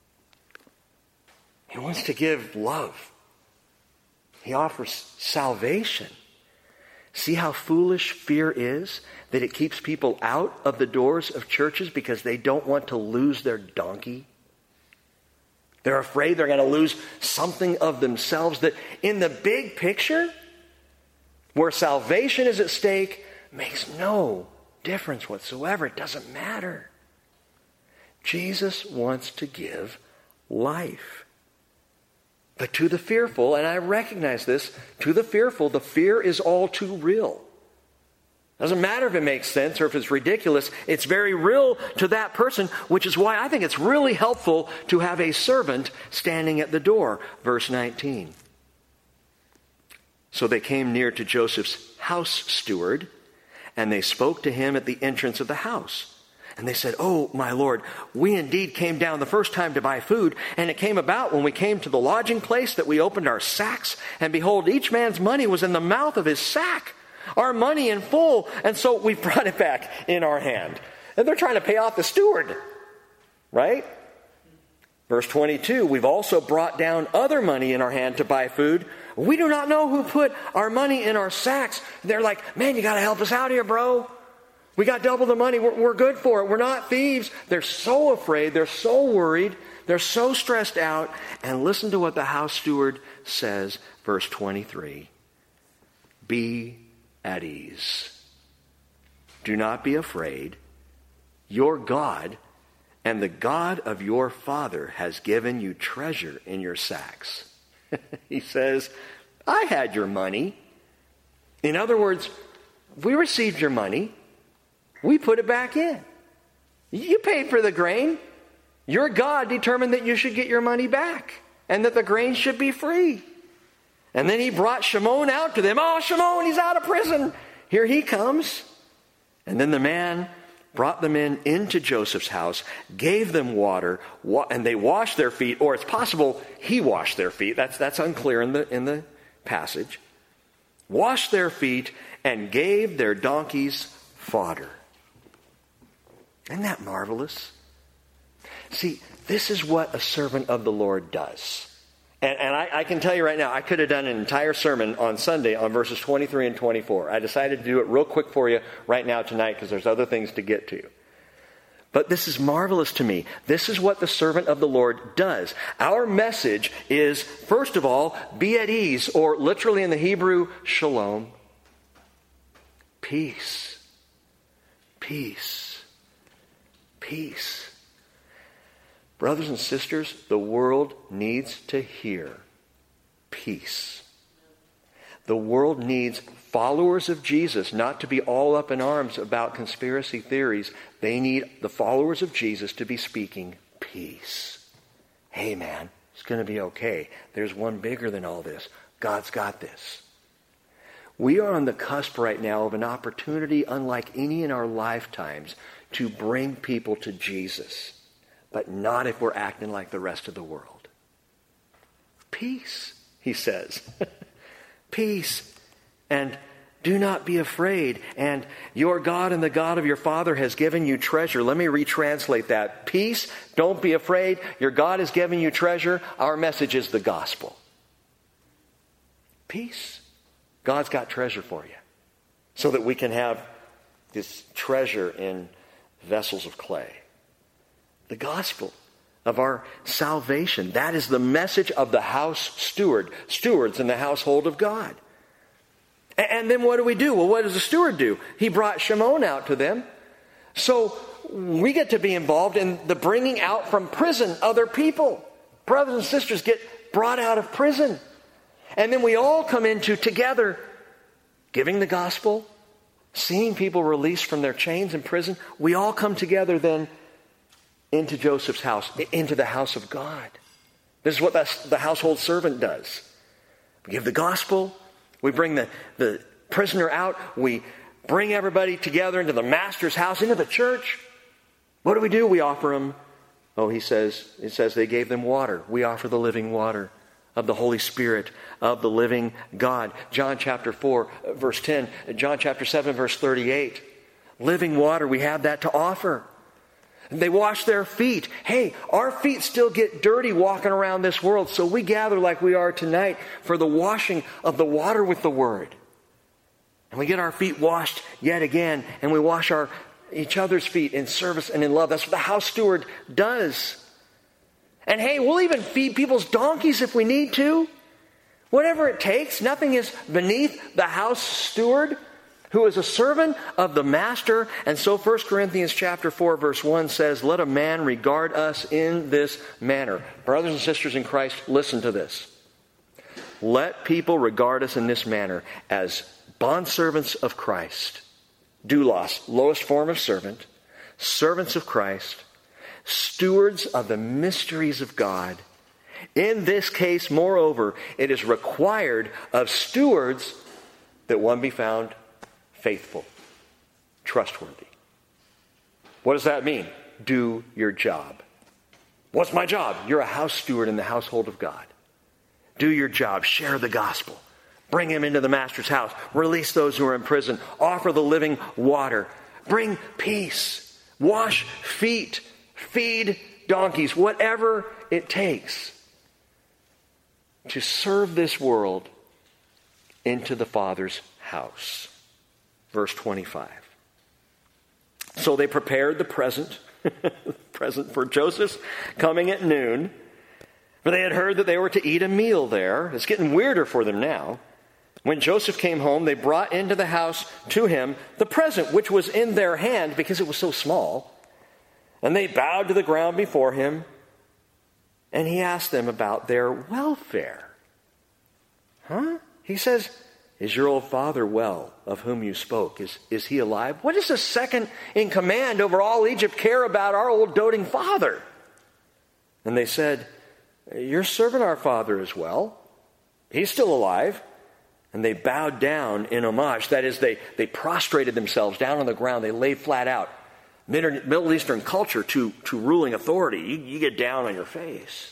He wants to give love. He offers salvation. See how foolish fear is? That it keeps people out of the doors of churches because they don't want to lose their donkey. They're afraid they're going to lose something of themselves that in the big picture, where salvation is at stake, makes no difference whatsoever. It doesn't matter. Jesus wants to give life. But to the fearful, and I recognize this, to the fearful, the fear is all too real. Doesn't matter if it makes sense or if it's ridiculous. It's very real to that person, which is why I think it's really helpful to have a servant standing at the door. Verse nineteen. So they came near to Joseph's house steward, and they spoke to him at the entrance of the house. And they said, "Oh, my lord, we indeed came down the first time to buy food, and it came about when we came to the lodging place that we opened our sacks, and behold, each man's money was in the mouth of his sack, our money in full, and so we brought it back in our hand." And they're trying to pay off the steward, right? Verse twenty-two, "We've also brought down other money in our hand to buy food. We do not know who put our money in our sacks." They're like, "Man, you got to help us out here, bro. We got double the money. We're, we're good for it. We're not thieves." They're so afraid. They're so worried. They're so stressed out. And listen to what the house steward says, verse twenty-three. "Be at ease. Do not be afraid. Your God and the God of your father has given you treasure in your sacks." He says, "I had your money." In other words, we received your money. We put it back in. You paid for the grain. Your God determined that you should get your money back and that the grain should be free. And then he brought Shimon out to them. "Oh, Shimon, he's out of prison. Here he comes." And then the man brought them in into Joseph's house, gave them water, wa- and they washed their feet. Or it's possible he washed their feet. That's, that's unclear in the, in the passage. Washed their feet and gave their donkeys fodder. Isn't that marvelous? See, this is what a servant of the Lord does. And, and I, I can tell you right now, I could have done an entire sermon on Sunday on verses twenty-three and twenty-four. I decided to do it real quick for you right now tonight because there's other things to get to. But this is marvelous to me. This is what the servant of the Lord does. Our message is, first of all, be at ease, or literally in the Hebrew, shalom. Peace. Peace. Peace. Brothers and sisters, the world needs to hear peace. The world needs followers of Jesus not to be all up in arms about conspiracy theories. They need the followers of Jesus to be speaking peace. Hey man, it's going to be okay. There's one bigger than all this. God's got this. We are on the cusp right now of an opportunity unlike any in our lifetimes to bring people to Jesus. But not if we're acting like the rest of the world. Peace, he says. Peace. And do not be afraid. And your God and the God of your father has given you treasure. Let me retranslate that. Peace, don't be afraid. Your God has given you treasure. Our message is the gospel. Peace. God's got treasure for you. So that we can have this treasure in vessels of clay. The gospel of our salvation. That is the message of the house steward. Stewards in the household of God. And then what do we do? Well, what does the steward do? He brought Shimon out to them. So we get to be involved in the bringing out from prison other people. Brothers and sisters get brought out of prison. And then we all come into together giving the gospel, seeing people released from their chains in prison. We all come together then into Joseph's house, into the house of God. This is what the household servant does. We give the gospel. We bring the, the prisoner out. We bring everybody together into the master's house, into the church. What do we do? We offer them, oh, he says, it says they gave them water. We offer the living water of the Holy Spirit, of the living God. John chapter four, verse ten. John chapter seven, verse thirty-eight. Living water, we have that to offer. And they wash their feet. Hey, our feet still get dirty walking around this world, so we gather like we are tonight for the washing of the water with the Word. And we get our feet washed yet again, and we wash our each other's feet in service and in love. That's what the house steward does. And hey, we'll even feed people's donkeys if we need to. Whatever it takes. Nothing is beneath the house steward, who is a servant of the master. And so First Corinthians chapter four verse one says, let a man regard us in this manner. Brothers and sisters in Christ, listen to this. Let people regard us in this manner as bondservants of Christ. Doulos, lowest form of servant. Servants of Christ. Stewards of the mysteries of God. In this case, moreover, it is required of stewards that one be found faithful, trustworthy. What does that mean? Do your job. What's my job? You're a house steward in the household of God. Do your job. Share the gospel. Bring him into the master's house. Release those who are in prison. Offer the living water. Bring peace. Wash feet. Feed donkeys. Whatever it takes to serve this world into the Father's house. Verse twenty-five. So they prepared the present, present for Joseph's coming at noon, for they had heard that they were to eat a meal there. It's getting weirder for them now. When Joseph came home, they brought into the house to him the present which was in their hand because it was so small. And they bowed to the ground before him, and he asked them about their welfare. Huh? He says, is your old father well, of whom you spoke? Is, is he alive? What does the second in command over all Egypt care about our old doting father? And they said, your servant our father is well. He's still alive. And they bowed down in homage. That is, they, they prostrated themselves down on the ground. They lay flat out. Middle Eastern culture to, to ruling authority. You, you get down on your face.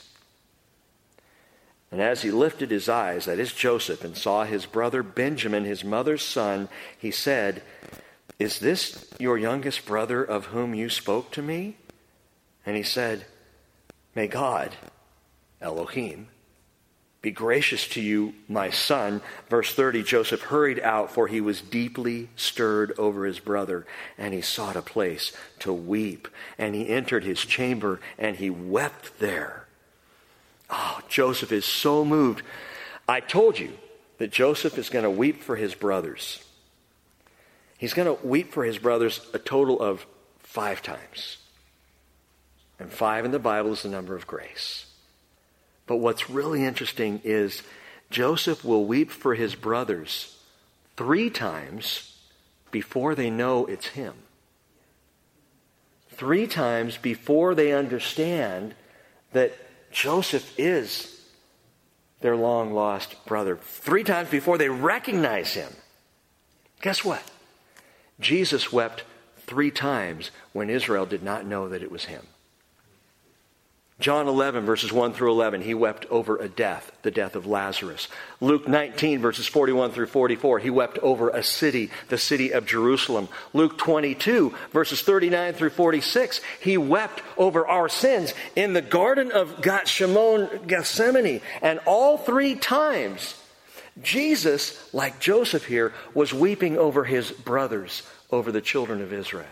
And as he lifted his eyes, that is Joseph, and saw his brother Benjamin, his mother's son, he said, is this your youngest brother of whom you spoke to me? And he said, may God, Elohim, be gracious to you, my son. Verse thirty, Joseph hurried out, for he was deeply stirred over his brother, and he sought a place to weep. And he entered his chamber, and he wept there. Oh, Joseph is so moved. I told you that Joseph is going to weep for his brothers. He's going to weep for his brothers a total of five times. And five in the Bible is the number of grace. But what's really interesting is Joseph will weep for his brothers three times before they know it's him. Three times before they understand that Joseph is their long-lost brother. Three times before they recognize him. Guess what? Jesus wept three times when Israel did not know that it was him. John eleven, verses one through eleven, he wept over a death, the death of Lazarus. Luke nineteen, verses forty-one through forty-four, he wept over a city, the city of Jerusalem. Luke twenty-two, verses thirty-nine through forty-six, he wept over our sins in the Garden of Gethsemane. And all three times, Jesus, like Joseph here, was weeping over his brothers, over the children of Israel.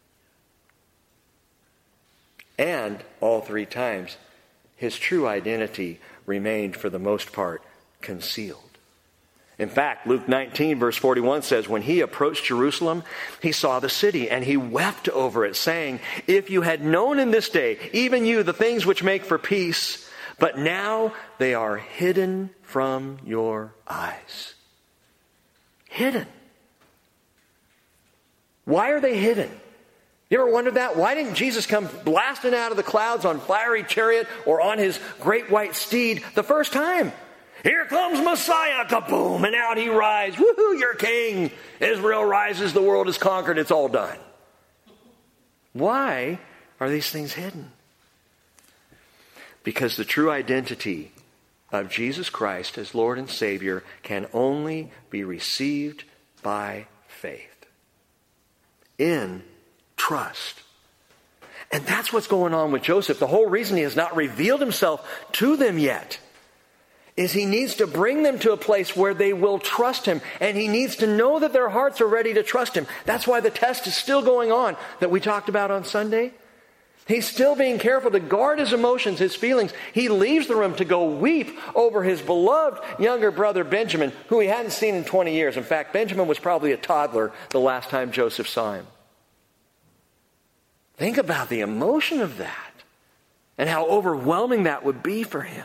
And all three times, his true identity remained, for the most part, concealed. In fact, Luke nineteen, verse forty-one says, when he approached Jerusalem, he saw the city, and he wept over it, saying, if you had known in this day, even you, the things which make for peace, but now they are hidden from your eyes. Hidden. Why are they hidden? You ever wondered that? Why didn't Jesus come blasting out of the clouds on fiery chariot or on his great white steed the first time? Here comes Messiah, kaboom, and out he rides. Woohoo, you're king. Israel rises, the world is conquered, it's all done. Why are these things hidden? Because the true identity of Jesus Christ as Lord and Savior can only be received by faith. In trust. And that's what's going on with Joseph. The whole reason he has not revealed himself to them yet is he needs to bring them to a place where they will trust him. And he needs to know that their hearts are ready to trust him. That's why the test is still going on that we talked about on Sunday. He's still being careful to guard his emotions, his feelings. He leaves the room to go weep over his beloved younger brother Benjamin, who he hadn't seen in twenty years. In fact, Benjamin was probably a toddler the last time Joseph saw him. Think about the emotion of that and how overwhelming that would be for him.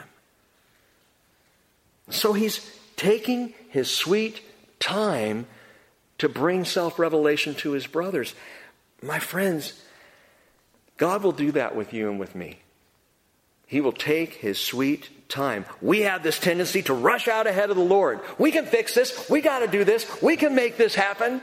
So he's taking his sweet time to bring self-revelation to his brothers. My friends, God will do that with you and with me. He will take his sweet time. We have this tendency to rush out ahead of the Lord. We can fix this. We got to do this. We can make this happen.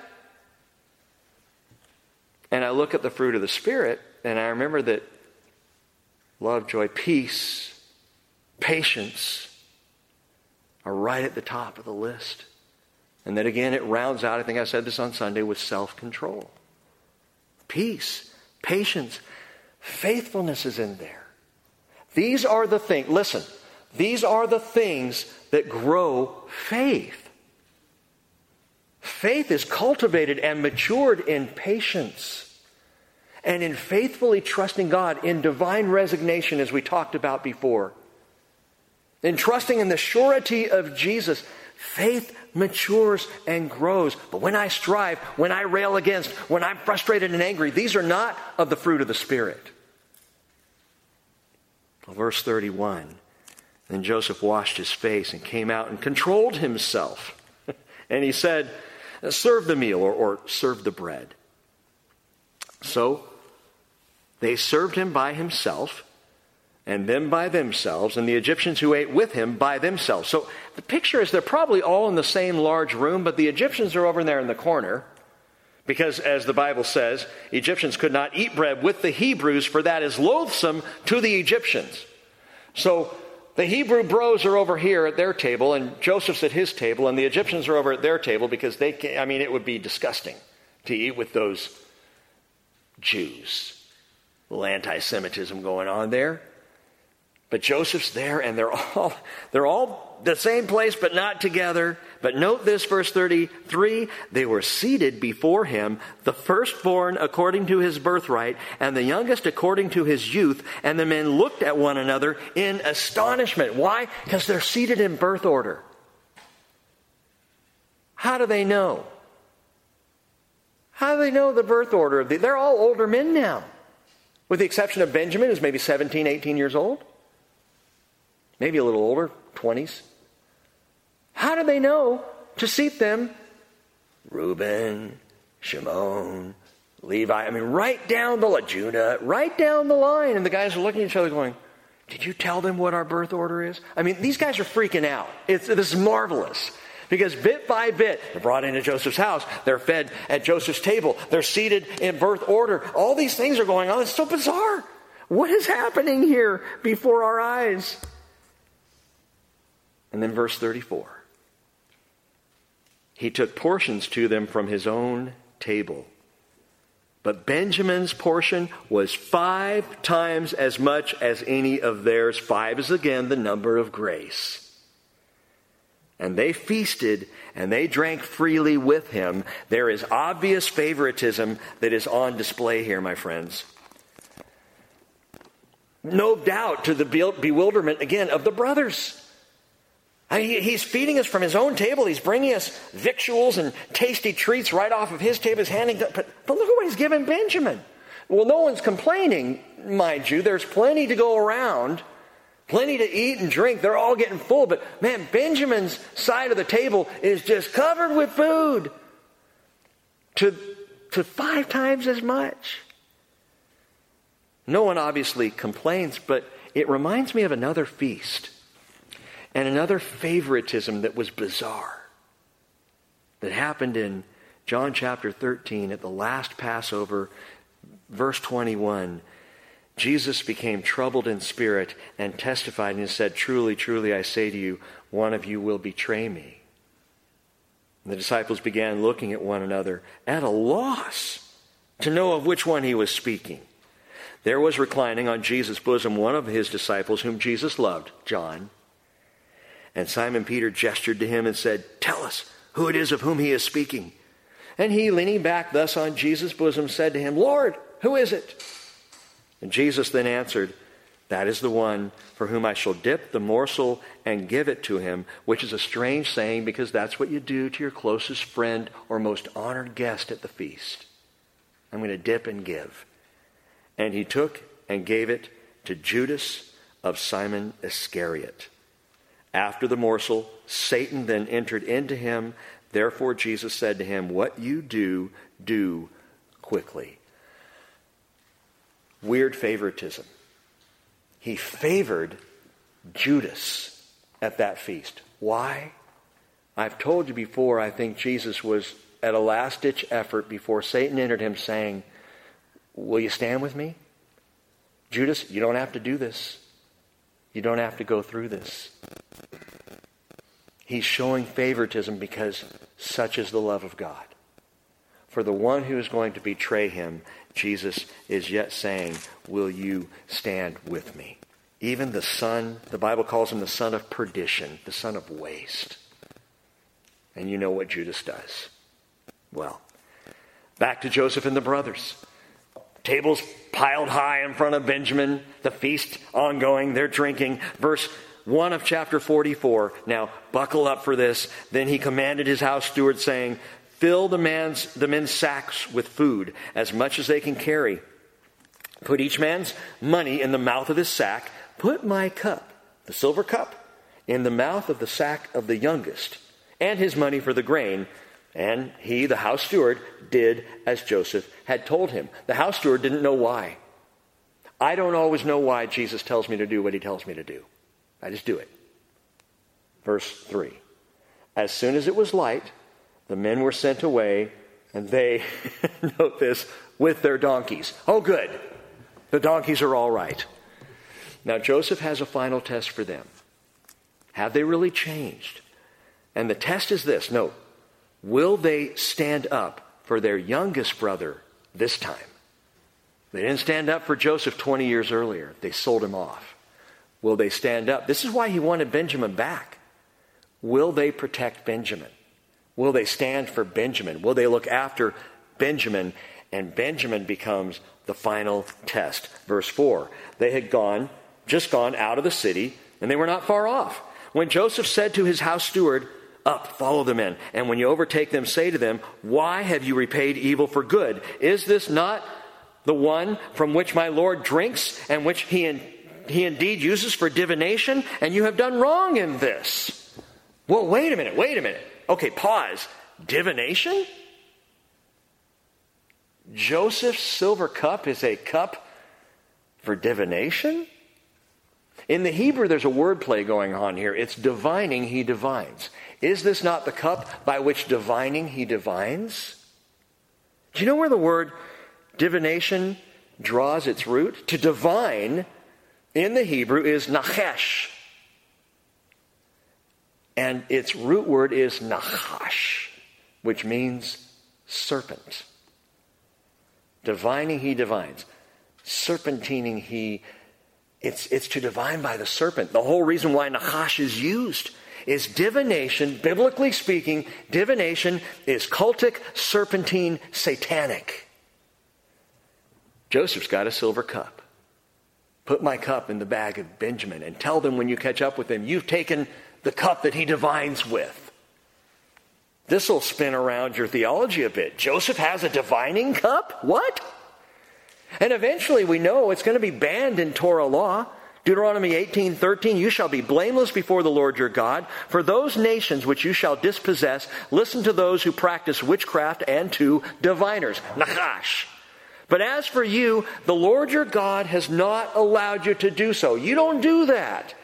And I look at the fruit of the Spirit, and I remember that love, joy, peace, patience are right at the top of the list. And that again, it rounds out, I think I said this on Sunday, with self-control. Peace, patience, faithfulness is in there. These are the things, listen, these are the things that grow faith. Faith is cultivated and matured in patience and in faithfully trusting God, in divine resignation, as we talked about before. In trusting in the surety of Jesus, faith matures and grows. But when I strive, when I rail against, when I'm frustrated and angry, these are not of the fruit of the Spirit. Well, verse thirty-one, then Joseph washed his face and came out and controlled himself. And he said, serve the meal, or, or serve the bread. So they served him by himself, and them by themselves, and the Egyptians who ate with him by themselves. So the picture is they're probably all in the same large room, but the Egyptians are over there in the corner, because as the Bible says, Egyptians could not eat bread with the Hebrews, for that is loathsome to the Egyptians. So the Hebrew bros are over here at their table, and Joseph's at his table, and the Egyptians are over at their table, because they can, I mean, it would be disgusting to eat with those Jews. A little anti-Semitism going on there. But Joseph's there, and they're all they're all the same place, but not together. But note this, verse thirty-three, they were seated before him, the firstborn according to his birthright, and the youngest according to his youth. And the men looked at one another in astonishment. Why? Because they're seated in birth order. How do they know? How do they know the birth order of the... They're all older men now, with the exception of Benjamin, who's maybe seventeen, eighteen years old. Maybe a little older, twenties. How do they know to seat them? Reuben, Shimon, Levi. I mean, right down the line. Judah, right down the line. And the guys are looking at each other going, did you tell them what our birth order is? I mean, these guys are freaking out. It's, this is marvelous. Because bit by bit, they're brought into Joseph's house. They're fed at Joseph's table. They're seated in birth order. All these things are going on. It's so bizarre. What is happening here before our eyes? And then verse thirty-four. He took portions to them from his own table. But Benjamin's portion was five times as much as any of theirs. Five is again the number of grace. And they feasted and they drank freely with him. There is obvious favoritism that is on display here, my friends. No doubt to the bewilderment, again, of the brothers. I mean, he's feeding us from his own table. He's bringing us victuals and tasty treats right off of his table. He's handing them, but, but look at what he's giving Benjamin. Well, no one's complaining, mind you. There's plenty to go around, plenty to eat and drink. They're all getting full. But man, Benjamin's side of the table is just covered with food to, to five times as much. No one obviously complains, but it reminds me of another feast. And another favoritism that was bizarre that happened in John chapter thirteen at the last Passover, verse twenty-one. Jesus became troubled in spirit and testified and said, truly, truly, I say to you, one of you will betray me. And the disciples began looking at one another at a loss to know of which one he was speaking. There was reclining on Jesus' bosom one of his disciples whom Jesus loved, John. And Simon Peter gestured to him and said, tell us who it is of whom he is speaking. And he, leaning back thus on Jesus' bosom, said to him, Lord, who is it? And Jesus then answered, that is the one for whom I shall dip the morsel and give it to him, which is a strange saying because that's what you do to your closest friend or most honored guest at the feast. I'm going to dip and give. And he took and gave it to Judas of Simon Iscariot. After the morsel, Satan then entered into him. Therefore, Jesus said to him, what you do, do quickly. Weird favoritism. he favored Judas at that feast. Why? I've told you before, I think Jesus was at a last-ditch effort before Satan entered him saying, will you stand with me? Judas, you don't have to do this. You don't have to go through this. He's showing favoritism because such is the love of God. For the one who is going to betray him, Jesus is yet saying, will you stand with me? Even the son, the Bible calls him the son of perdition, the son of waste. And you know what Judas does. Well, back to Joseph and the brothers. Tables piled high in front of Benjamin. The feast ongoing. They're drinking. Verse one of chapter forty-four. Now, buckle up for this. Then he commanded his house steward, saying, fill the man's the men's sacks with food, as much as they can carry. Put each man's money in the mouth of his sack. Put my cup, the silver cup, in the mouth of the sack of the youngest, and his money for the grain. And he, the house steward, did as Joseph had told him. The house steward didn't know why. I don't always know why Jesus tells me to do what he tells me to do. I just do it. Verse three. As soon as it was light, the men were sent away, and they, note this, with their donkeys. Oh, good. The donkeys are all right. Now, Joseph has a final test for them. Have they really changed? And the test is this. Note, will they stand up for their youngest brother this time? They didn't stand up for Joseph twenty years earlier. They sold him off. Will they stand up? This is why he wanted Benjamin back. Will they protect Benjamin? Will they stand for Benjamin? Will they look after Benjamin? And Benjamin becomes the final test. Verse four. They had gone, just gone out of the city, and they were not far off. When Joseph said to his house steward, up, follow the men, and when you overtake them, say to them, why have you repaid evil for good? Is this not the one from which my Lord drinks, and which he, in, he indeed uses for divination? And you have done wrong in this. Well, wait a minute, wait a minute. Okay, pause. Divination? Joseph's silver cup is a cup for divination? In the Hebrew, there's a wordplay going on here. It's divining, he divines. Is this not the cup by which divining he divines? Do you know where the word divination draws its root? To divine in the Hebrew is nachesh. And its root word is nachash, which means serpent. Divining he divines. Serpentining he It's, it's to divine by the serpent. The whole reason why Nachash is used is divination, biblically speaking, divination is cultic, serpentine, satanic. Joseph's got a silver cup. Put my cup in the bag of Benjamin and tell them when you catch up with him, you've taken the cup that he divines with. This will spin around your theology a bit. Joseph has a divining cup? What? And eventually we know it's going to be banned in Torah law. Deuteronomy eighteen thirteen, you shall be blameless before the Lord your God. For those nations which you shall dispossess, listen to those who practice witchcraft and to diviners. Nachash. But as for you, the Lord your God has not allowed you to do so. You don't do that.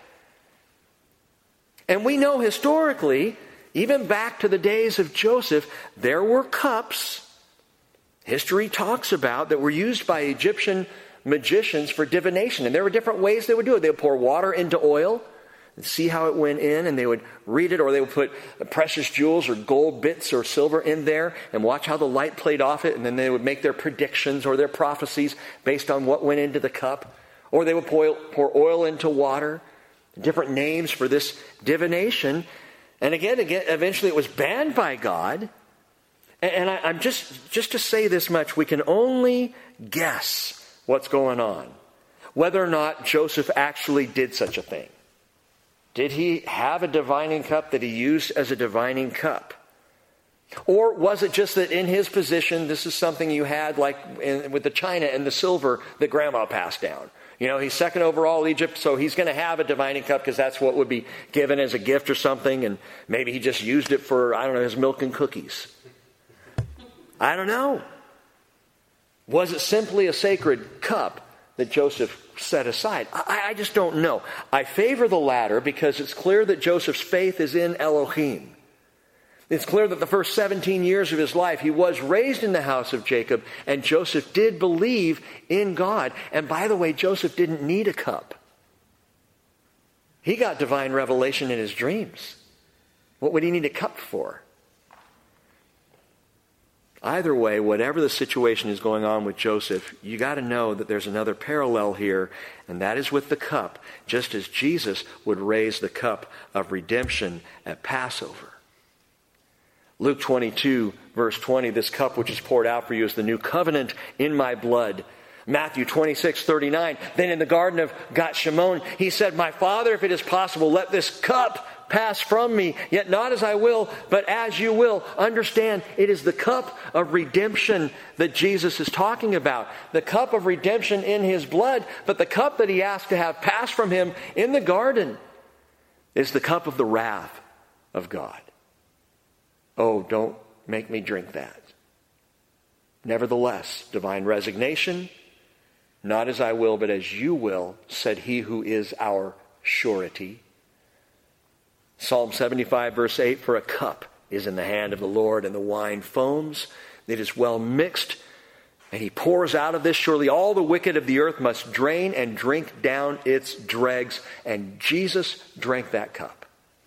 And we know historically, even back to the days of Joseph, there were cups history talks about that were used by Egyptian magicians for divination. And there were different ways they would do it. They would pour water into oil and see how it went in, and they would read it, or they would put precious jewels or gold bits or silver in there and watch how the light played off it, and then they would make their predictions or their prophecies based on what went into the cup. Or they would pour, pour oil into water. Different names for this divination. And again, again, eventually it was banned by God. And I, I'm just, just to say this much, we can only guess what's going on. Whether or not Joseph actually did such a thing. Did he have a divining cup that he used as a divining cup? Or was it just that in his position, this is something you had like in, with the china and the silver that grandma passed down? You know, he's second over all Egypt, so he's going to have a divining cup because that's what would be given as a gift or something. And maybe he just used it for, I don't know, his milk and cookies. I don't know. Was it simply a sacred cup that Joseph set aside? I, I just don't know. I favor the latter because it's clear that Joseph's faith is in Elohim. It's clear that the first seventeen years of his life, he was raised in the house of Jacob, and Joseph did believe in God. And by the way, Joseph didn't need a cup. He got divine revelation in his dreams. What would he need a cup for? Either way, whatever the situation is going on with Joseph, you got to know that there's another parallel here, and that is with the cup, just as Jesus would raise the cup of redemption at Passover. Luke twenty-two, verse twenty, this cup which is poured out for you is the new covenant in my blood. Matthew twenty-six, thirty-nine, then in the garden of Gethsemane, he said, my Father, if it is possible, let this cup pass from me, yet not as I will, but as you will. Understand, it is the cup of redemption that Jesus is talking about. The cup of redemption in his blood, but the cup that he asked to have passed from him in the garden is the cup of the wrath of God. Oh, don't make me drink that. Nevertheless, divine resignation, not as I will, but as you will, said he who is our surety. Psalm seventy-five, verse eight, for a cup is in the hand of the Lord, and the wine foams. It is well mixed, and he pours out of this. Surely all the wicked of the earth must drain and drink down its dregs. And Jesus drank that cup.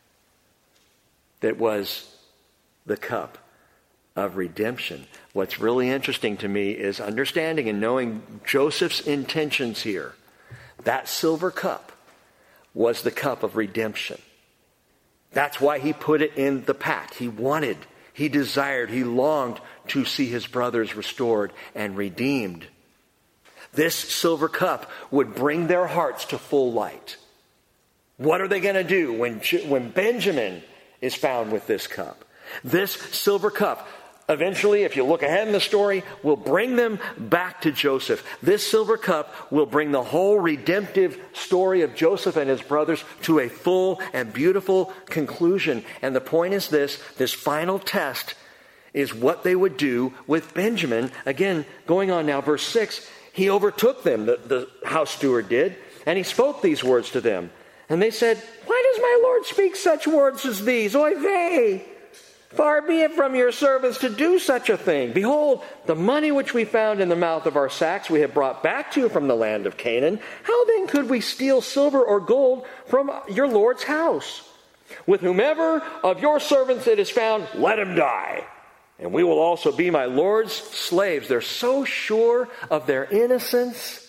That was the cup of redemption. What's really interesting to me is understanding and knowing Joseph's intentions here. That silver cup was the cup of redemption. That's why he put it in the pack. He wanted, he desired, he longed to see his brothers restored and redeemed. This silver cup would bring their hearts to full light. What are they going to do when, when Benjamin is found with this cup? This silver cup, eventually, if you look ahead in the story, will bring them back to Joseph. This silver cup will bring the whole redemptive story of Joseph and his brothers to a full and beautiful conclusion. And the point is this, this final test is what they would do with Benjamin. Again, going on now, verse six, he overtook them, the, the house steward did, and he spoke these words to them. And they said, why does my Lord speak such words as these? Oy vey! Far be it from your servants to do such a thing. Behold, the money which we found in the mouth of our sacks we have brought back to you from the land of Canaan. How then could we steal silver or gold from your Lord's house? With whomever of your servants it is found, let him die. And we will also be my Lord's slaves. They're so sure of their innocence.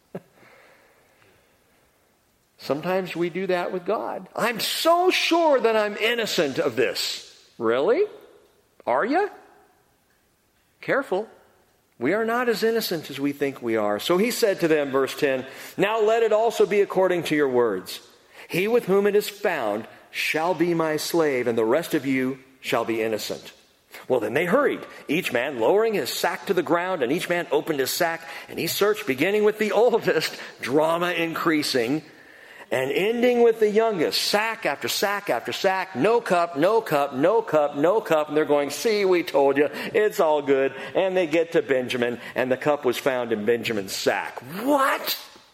Sometimes we do that with God. I'm so sure that I'm innocent of this. Really? Are you? Careful. We are not as innocent as we think we are. So he said to them, verse ten, now let it also be according to your words. He with whom it is found shall be my slave, and the rest of you shall be innocent. Well, then they hurried, each man lowering his sack to the ground, and each man opened his sack, and he searched, beginning with the oldest, drama increasing, and ending with the youngest, sack after sack after sack, no cup, no cup, no cup, no cup. And they're going, see, we told you, it's all good. And they get to Benjamin, and the cup was found in Benjamin's sack. What?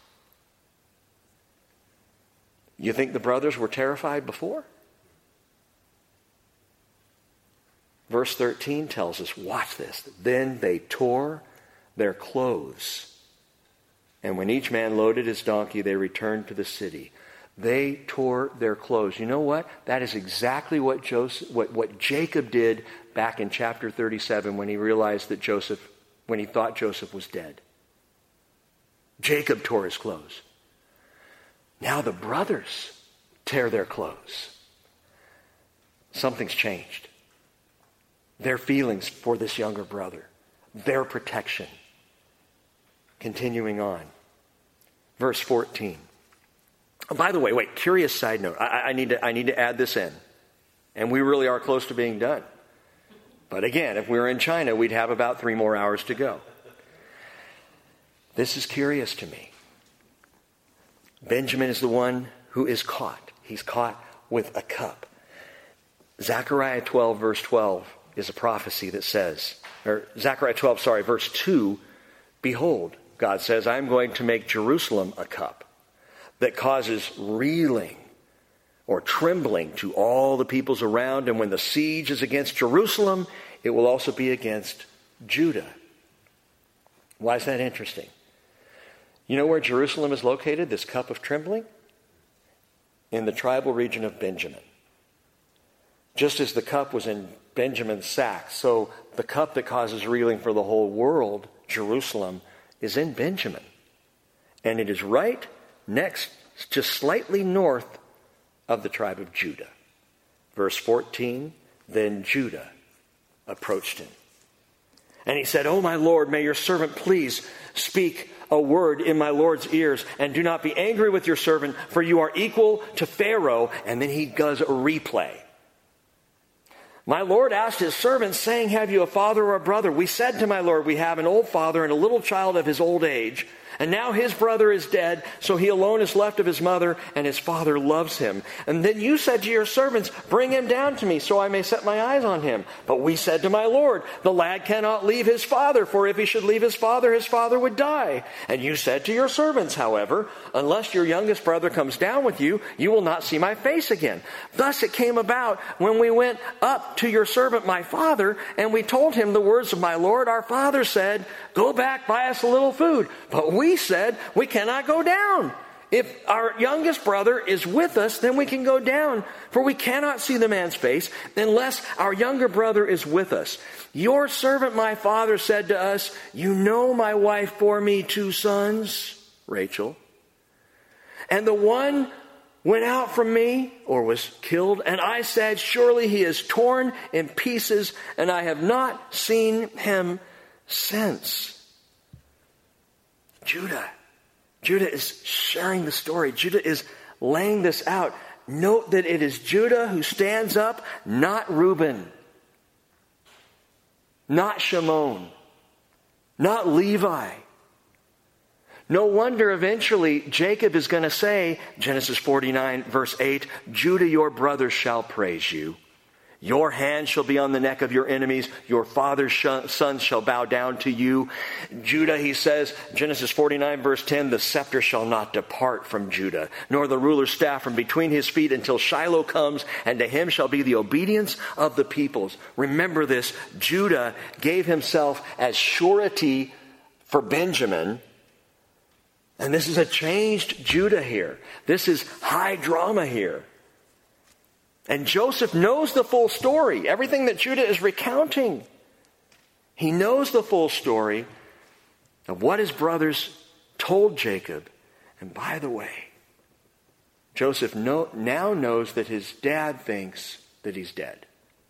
You think the brothers were terrified before? Verse thirteen tells us, watch this. Then they tore their clothes. And when each man loaded his donkey, they returned to the city. They tore their clothes. You know what? That is exactly what Joseph, what, what Jacob did back in chapter thirty-seven when he realized that Joseph, when he thought Joseph was dead. Jacob tore his clothes. Now the brothers tear their clothes. Something's changed. Their feelings for this younger brother. Their protection. Continuing on. Verse fourteen. Oh, by the way, wait, curious side note. I, I, need to, I need to add this in. And we really are close to being done. But again, if we were in China, we'd have about three more hours to go. This is curious to me. Benjamin is the one who is caught. He's caught with a cup. Zechariah twelve, verse twelve is a prophecy that says, or Zechariah twelve, sorry, verse two, behold, God says, I'm going to make Jerusalem a cup that causes reeling or trembling to all the peoples around. And when the siege is against Jerusalem, it will also be against Judah. Why is that interesting? You know where Jerusalem is located, this cup of trembling? In the tribal region of Benjamin. Just as the cup was in Benjamin's sack, so the cup that causes reeling for the whole world, Jerusalem, is in Benjamin. And it is right next, just slightly north of the tribe of Judah. Verse fourteen, then Judah approached him. And he said, "Oh, my Lord, may your servant please speak a word in my Lord's ears, and do not be angry with your servant, for you are equal to Pharaoh." And then he does a replay. My Lord asked his servants, saying, "Have you a father or a brother?" We said to my Lord, "We have an old father and a little child of his old age. And now his brother is dead, so he alone is left of his mother, and his father loves him. And then you said to your servants, 'Bring him down to me, so I may set my eyes on him.' But we said to my Lord, 'The lad cannot leave his father, for if he should leave his father, his father would die.' And you said to your servants, however, 'Unless your youngest brother comes down with you, you will not see my face again.' Thus it came about, when we went up to your servant my father, and we told him the words of my Lord, our father said, 'Go back, buy us a little food.' But we We said, 'We cannot go down. If our youngest brother is with us, then we can go down, for we cannot see the man's face unless our younger brother is with us.' Your servant, my father, said to us, 'You know my wife bore me two sons,'" Rachel, "and the one went out from me," or was killed, "and I said, 'Surely he is torn in pieces,' and I have not seen him since." Judah. Judah is sharing the story. Judah is laying this out. Note that it is Judah who stands up, not Reuben, not Shimon, not Levi. No wonder eventually Jacob is going to say, Genesis forty-nine, verse eight, "Judah, your brother shall praise you. Your hand shall be on the neck of your enemies. Your father's sh- sons shall bow down to you." Judah, he says, Genesis forty-nine, verse ten, "The scepter shall not depart from Judah, nor the ruler's staff from between his feet until Shiloh comes, and to him shall be the obedience of the peoples." Remember this, Judah gave himself as surety for Benjamin. And this is a changed Judah here. This is high drama here. And Joseph knows the full story, everything that Judah is recounting. He knows the full story of what his brothers told Jacob. And by the way, Joseph know, now knows that his dad thinks that he's dead.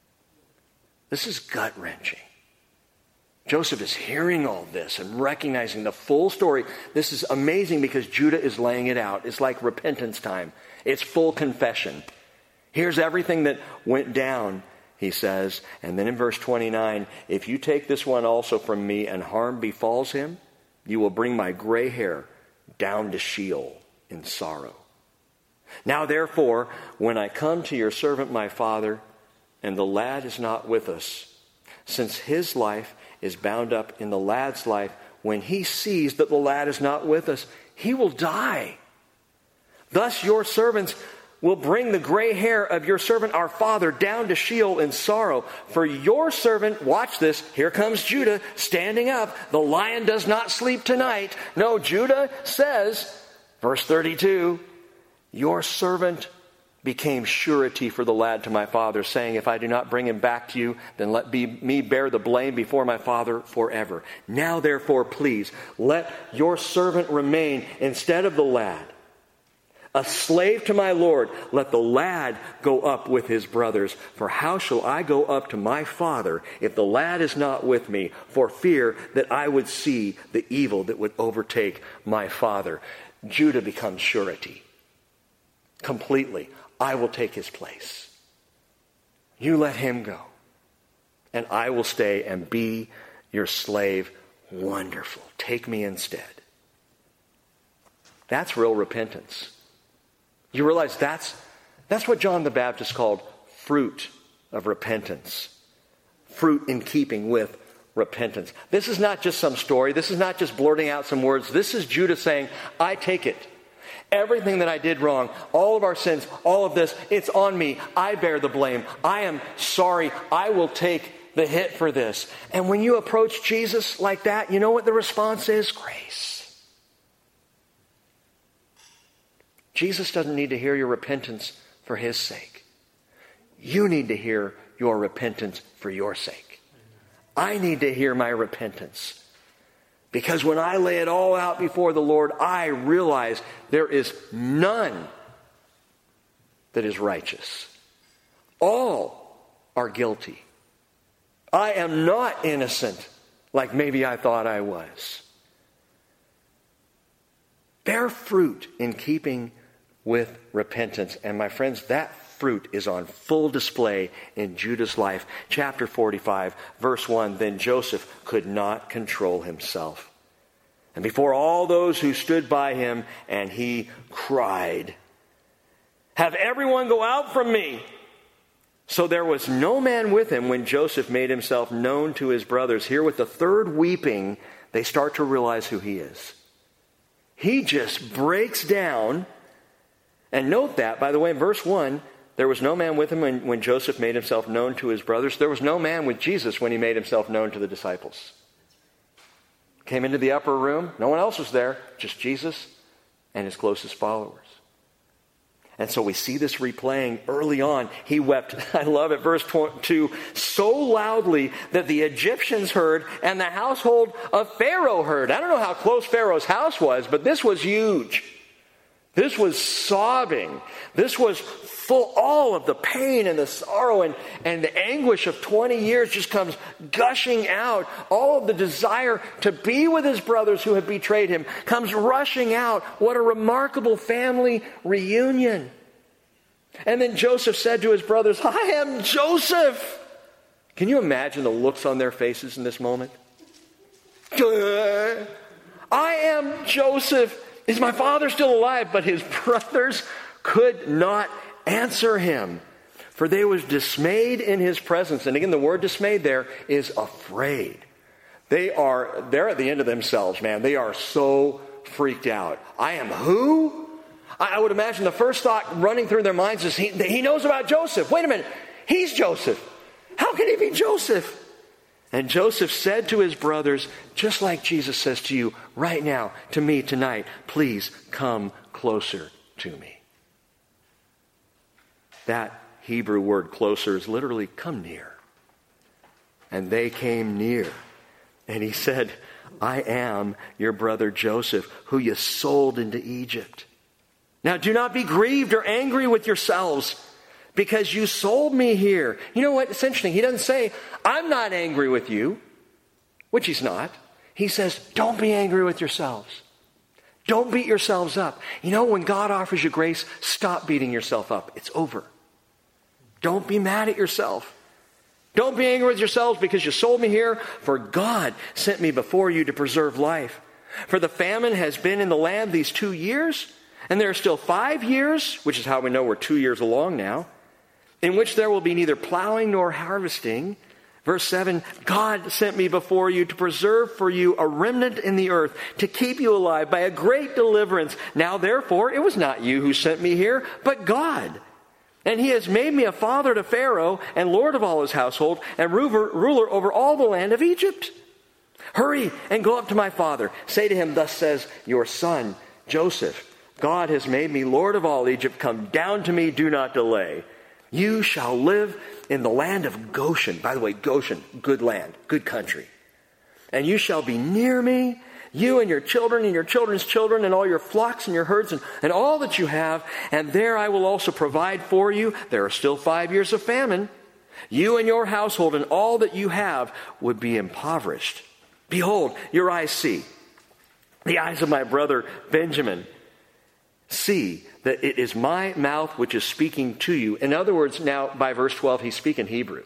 This is gut-wrenching. Joseph is hearing all this and recognizing the full story. This is amazing because Judah is laying it out. It's like repentance time. It's full confession. Here's everything that went down, he says. And then in verse twenty-nine, "If you take this one also from me and harm befalls him, you will bring my gray hair down to Sheol in sorrow. Now therefore, when I come to your servant my father, and the lad is not with us, since his life is bound up in the lad's life, when he sees that the lad is not with us, he will die. Thus your servants will bring the gray hair of your servant our father down to Sheol in sorrow. For your servant," watch this, here comes Judah standing up, "the lion does not sleep tonight." No, Judah says, verse thirty-two, "Your servant became surety for the lad to my father, saying, 'If I do not bring him back to you, then let be, me bear the blame before my father forever. Now therefore, please, let your servant remain instead of the lad. A slave to my Lord, let the lad go up with his brothers. For how shall I go up to my father if the lad is not with me, for fear that I would see the evil that would overtake my father?'" Judah becomes surety. Completely. "I will take his place. You let him go. And I will stay and be your slave. Wonderful. Take me instead." That's real repentance. You realize that's, that's what John the Baptist called fruit of repentance. Fruit in keeping with repentance. This is not just some story. This is not just blurting out some words. This is Judah saying, I take it. Everything that I did wrong, all of our sins, all of this, it's on me. I bear the blame. I am sorry. I will take the hit for this. And when you approach Jesus like that, you know what the response is? Grace. Jesus doesn't need to hear your repentance for his sake. You need to hear your repentance for your sake. I need to hear my repentance. Because when I lay it all out before the Lord, I realize there is none that is righteous. All are guilty. I am not innocent like maybe I thought I was. Bear fruit in keeping with repentance. And my friends, that fruit is on full display in Judah's life. Chapter forty-five, verse one, then Joseph could not control himself. And before all those who stood by him, and he cried, have everyone go out from me. So there was no man with him when Joseph made himself known to his brothers. Here with the third weeping, they start to realize who he is. He just breaks down. And note that, by the way, in verse one, there was no man with him when, when Joseph made himself known to his brothers. There was no man with Jesus when he made himself known to the disciples. Came into the upper room. No one else was there. Just Jesus and his closest followers. And so we see this replaying early on. He wept, I love it, verse two, so loudly that the Egyptians heard and the household of Pharaoh heard. I don't know how close Pharaoh's house was, but this was huge. This was sobbing. This was full, all of the pain and the sorrow and, and the anguish of twenty years just comes gushing out. All of the desire to be with his brothers who have betrayed him comes rushing out. What a remarkable family reunion. And then Joseph said to his brothers, I am Joseph. Can you imagine the looks on their faces in this moment? I am Joseph. Is my father still alive? But his brothers could not answer him, for they were dismayed in his presence. And again, the word dismayed there is afraid. They are, they're at the end of themselves, man. They are so freaked out. I am who? I would imagine the first thought running through their minds is, he, he knows about Joseph. Wait a minute. He's Joseph. How can he be Joseph? And Joseph said to his brothers, just like Jesus says to you right now, to me tonight, please come closer to me. That Hebrew word closer is literally come near. And they came near. And he said, I am your brother Joseph, who you sold into Egypt. Now do not be grieved or angry with yourselves, because you sold me here. You know what? It's interesting. He doesn't say, I'm not angry with you, which he's not. He says, don't be angry with yourselves. Don't beat yourselves up. You know, when God offers you grace, stop beating yourself up. It's over. Don't be mad at yourself. Don't be angry with yourselves because you sold me here, for God sent me before you to preserve life. For the famine has been in the land these two years, and there are still five years, which is how we know we're two years along now, in which there will be neither plowing nor harvesting. Verse seven, God sent me before you to preserve for you a remnant in the earth, to keep you alive by a great deliverance. Now therefore, it was not you who sent me here, but God. And he has made me a father to Pharaoh and lord of all his household and ruler over all the land of Egypt. Hurry and go up to my father. Say to him, thus says your son, Joseph, God has made me lord of all Egypt. Come down to me, do not delay. You shall live in the land of Goshen. By the way, Goshen, good land, good country. And you shall be near me, you and your children and your children's children and all your flocks and your herds and, and all that you have. And there I will also provide for you. There are still five years of famine. You and your household and all that you have would be impoverished. Behold, your eyes see. The eyes of my brother Benjamin see that it is my mouth which is speaking to you. In other words, now by verse twelve, he's speaking Hebrew.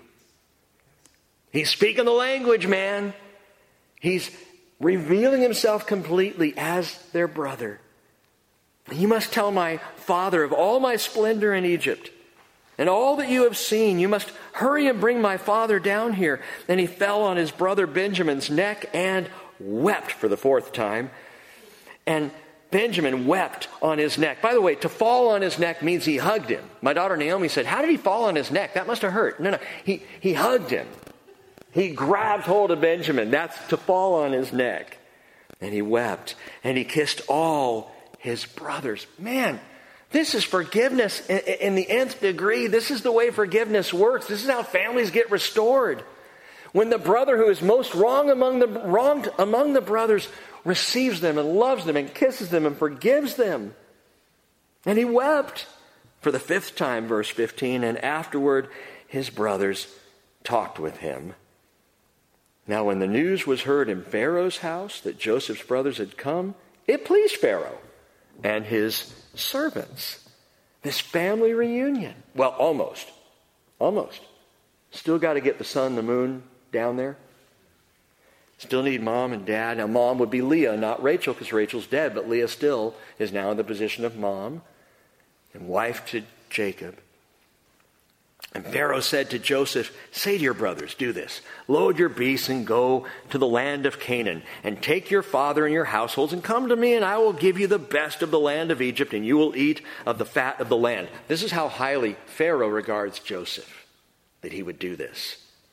He's speaking the language, man. He's revealing himself completely as their brother. You must tell my father of all my splendor in Egypt and all that you have seen. You must hurry and bring my father down here." Then he fell on his brother Benjamin's neck and wept for the fourth time. And Benjamin wept on his neck. By the way, to fall on his neck means he hugged him. My daughter Naomi said, "How did he fall on his neck? That must have hurt." No, no, he, he hugged him. He grabbed hold of Benjamin. That's to fall on his neck. And he wept, and he kissed all his brothers. Man, this is forgiveness in, in the nth degree. This is the way forgiveness works. This is how families get restored. When the brother who is most wrong among the wronged among the brothers receives them and loves them and kisses them and forgives them. And he wept for the fifth time, verse fifteen, and afterward his brothers talked with him. Now when the news was heard in Pharaoh's house that Joseph's brothers had come, it pleased Pharaoh and his servants. This family reunion. Well, almost. Almost. Still got to get the sun and the moon down there. Still need mom and dad. Now mom would be Leah, not Rachel, because Rachel's dead, but Leah still is now in the position of mom and wife to Jacob. And Pharaoh said to Joseph, "Say to your brothers, do this. Load your beasts and go to the land of Canaan, and take your father and your households, and come to me, and I will give you the best of the land of Egypt, and you will eat of the fat of the land." This is how highly Pharaoh regards Joseph, that he would do this.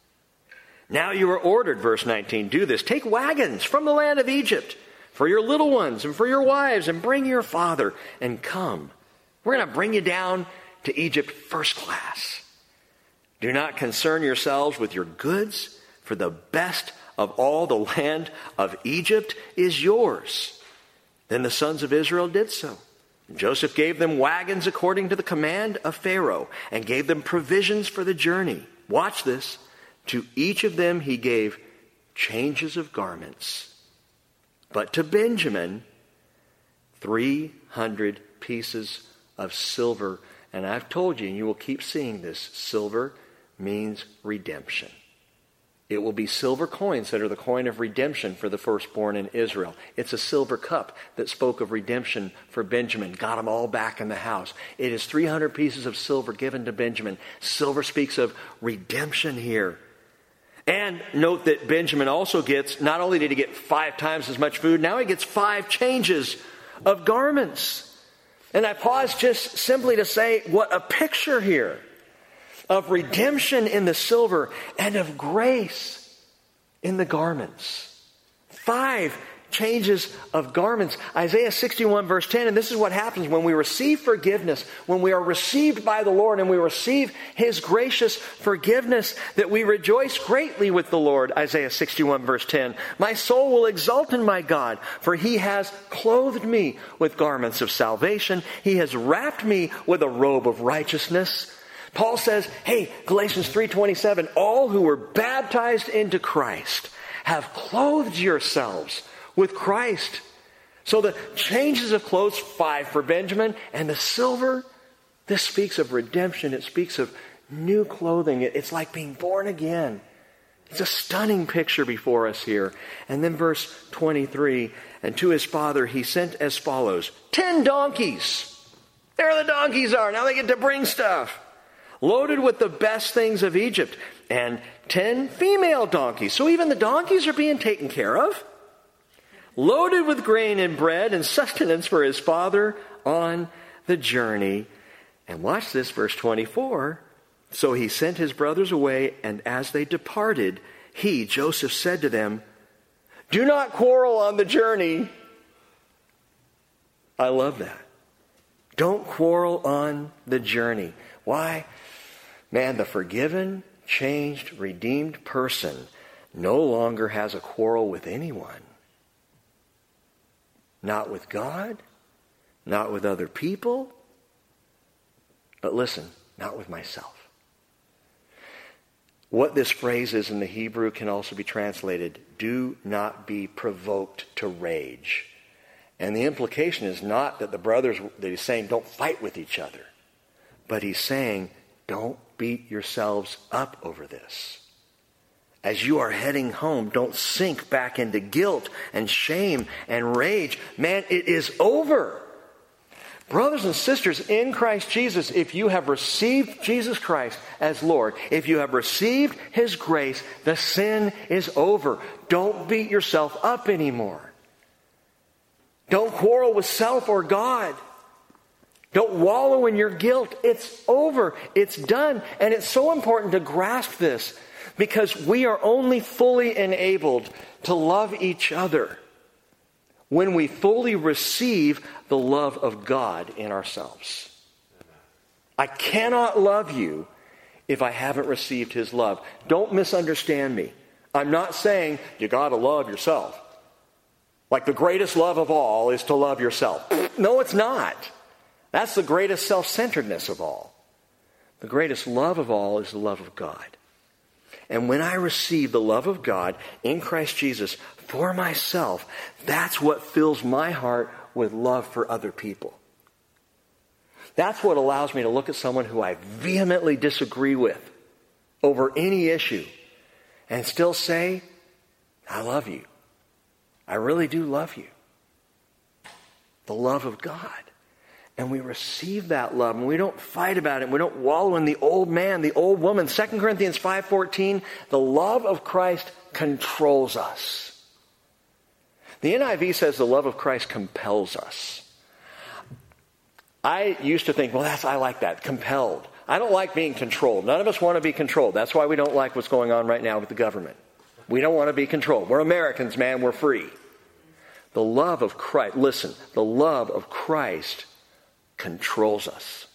"Now you are ordered," verse nineteen, "do this. Take wagons from the land of Egypt for your little ones and for your wives, and bring your father, and come. We're going to bring you down to Egypt first class. Do not concern yourselves with your goods, for the best of all the land of Egypt is yours." Then the sons of Israel did so. Joseph gave them wagons according to the command of Pharaoh, and gave them provisions for the journey. Watch this. To each of them he gave changes of garments. But to Benjamin, three hundred pieces of silver. And I've told you, and you will keep seeing this, silver means redemption. It will be silver coins that are the coin of redemption for the firstborn in Israel. It's a silver cup that spoke of redemption for Benjamin. Got them all back in the house. It is three hundred pieces of silver given to Benjamin. Silver speaks of redemption here. And note that Benjamin also gets, not only did he get five times as much food, now he gets five changes of garments. And I pause just simply to say, what a picture here of redemption in the silver and of grace in the garments. Five changes of garments. Isaiah sixty-one verse ten, and this is what happens when we receive forgiveness, when we are received by the Lord and we receive His gracious forgiveness, that we rejoice greatly with the Lord. Isaiah sixty-one verse ten, "My soul will exult in my God, for He has clothed me with garments of salvation. He has wrapped me with a robe of righteousness." Paul says, hey, Galatians three twenty-seven, all who were baptized into Christ have clothed yourselves with Christ. So the changes of clothes, five for Benjamin, and the silver, this speaks of redemption. It speaks of new clothing. It's like being born again. It's a stunning picture before us here. And then verse twenty-three, "And to his father he sent as follows, ten donkeys." There the donkeys are. Now they get to bring stuff. "Loaded with the best things of Egypt, and ten female donkeys." So even the donkeys are being taken care of. "Loaded with grain and bread and sustenance for his father on the journey." And watch this, verse twenty-four. "So he sent his brothers away, and as they departed, he, Joseph, said to them, 'Do not quarrel on the journey.'" I love that. Don't quarrel on the journey. Why? Man, the forgiven, changed, redeemed person no longer has a quarrel with anyone. Not with God, not with other people, but listen, not with myself. What this phrase is in the Hebrew can also be translated, "Do not be provoked to rage." And the implication is not that the brothers, that he's saying don't fight with each other, but he's saying don't beat yourselves up over this. As you are heading home, don't sink back into guilt and shame and rage. Man, it is over. Brothers and sisters in Christ Jesus, if you have received Jesus Christ as Lord, if you have received His grace, the sin is over. Don't beat yourself up anymore. Don't quarrel with self or God. Don't wallow in your guilt. It's over. It's done. And it's so important to grasp this because we are only fully enabled to love each other when we fully receive the love of God in ourselves. I cannot love you if I haven't received His love. Don't misunderstand me. I'm not saying you got to love yourself. Like the greatest love of all is to love yourself. No, it's not. That's the greatest self-centeredness of all. The greatest love of all is the love of God. And when I receive the love of God in Christ Jesus for myself, that's what fills my heart with love for other people. That's what allows me to look at someone who I vehemently disagree with over any issue and still say, I love you. I really do love you. The love of God. And we receive that love, and we don't fight about it. We don't wallow in the old man, the old woman. Second Corinthians five fourteen, the love of Christ controls us. The N I V says the love of Christ compels us. I used to think, well, that's I like that, compelled. I don't like being controlled. None of us want to be controlled. That's why we don't like what's going on right now with the government. We don't want to be controlled. We're Americans, man. We're free. The love of Christ, listen, the love of Christ controls us.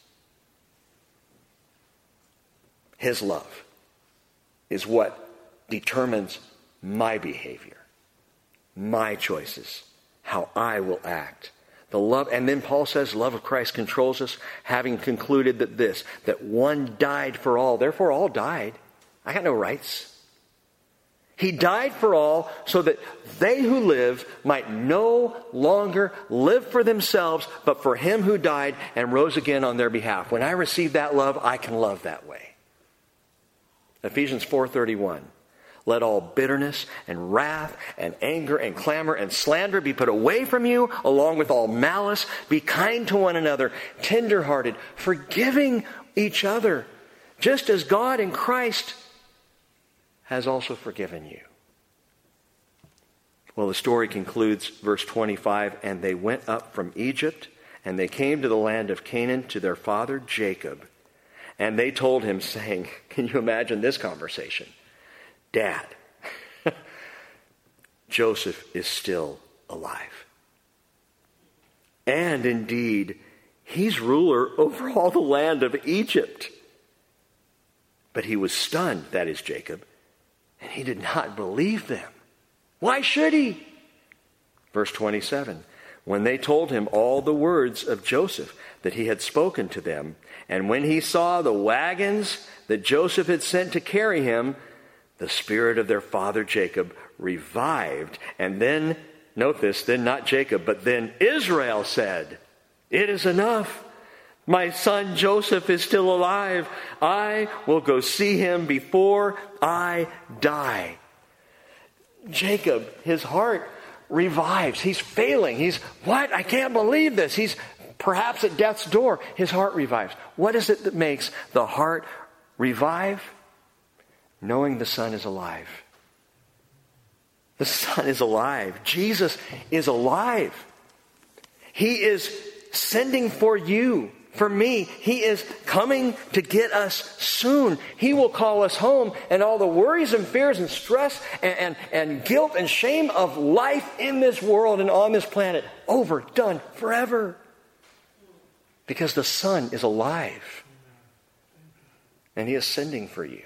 His love is what determines my behavior, my choices, how I will act. The love, and then Paul says, love of Christ controls us, having concluded that this, that one died for all, therefore all died. I got no rights. He died for all so that they who live might no longer live for themselves, but for Him who died and rose again on their behalf. When I receive that love, I can love that way. Ephesians four thirty-one. Let all bitterness and wrath and anger and clamor and slander be put away from you, along with all malice. Be kind to one another, tender-hearted, forgiving each other, just as God in Christ has also forgiven you. Well, the story concludes, verse twenty-five, and they went up from Egypt, and they came to the land of Canaan to their father Jacob. And they told him, saying, can you imagine this conversation? Dad, Joseph is still alive. And indeed, he's ruler over all the land of Egypt. But he was stunned, that is Jacob, and he did not believe them. Why should he? Verse twenty-seven, when they told him all the words of Joseph that he had spoken to them, and when he saw the wagons that Joseph had sent to carry him, the spirit of their father Jacob revived. And then, note this, then not Jacob, but then Israel said, it is enough. My son Joseph is still alive. I will go see him before I die. Jacob, his heart revives. He's failing. He's, what? I can't believe this. He's perhaps at death's door. His heart revives. What is it that makes the heart revive? Knowing the Son is alive. The Son is alive. Jesus is alive. He is sending for you, for me. He is coming to get us soon. He will call us home, and all the worries and fears and stress and, and, and guilt and shame of life in this world and on this planet, over, done, forever. Because the Son is alive. And He is sending for you.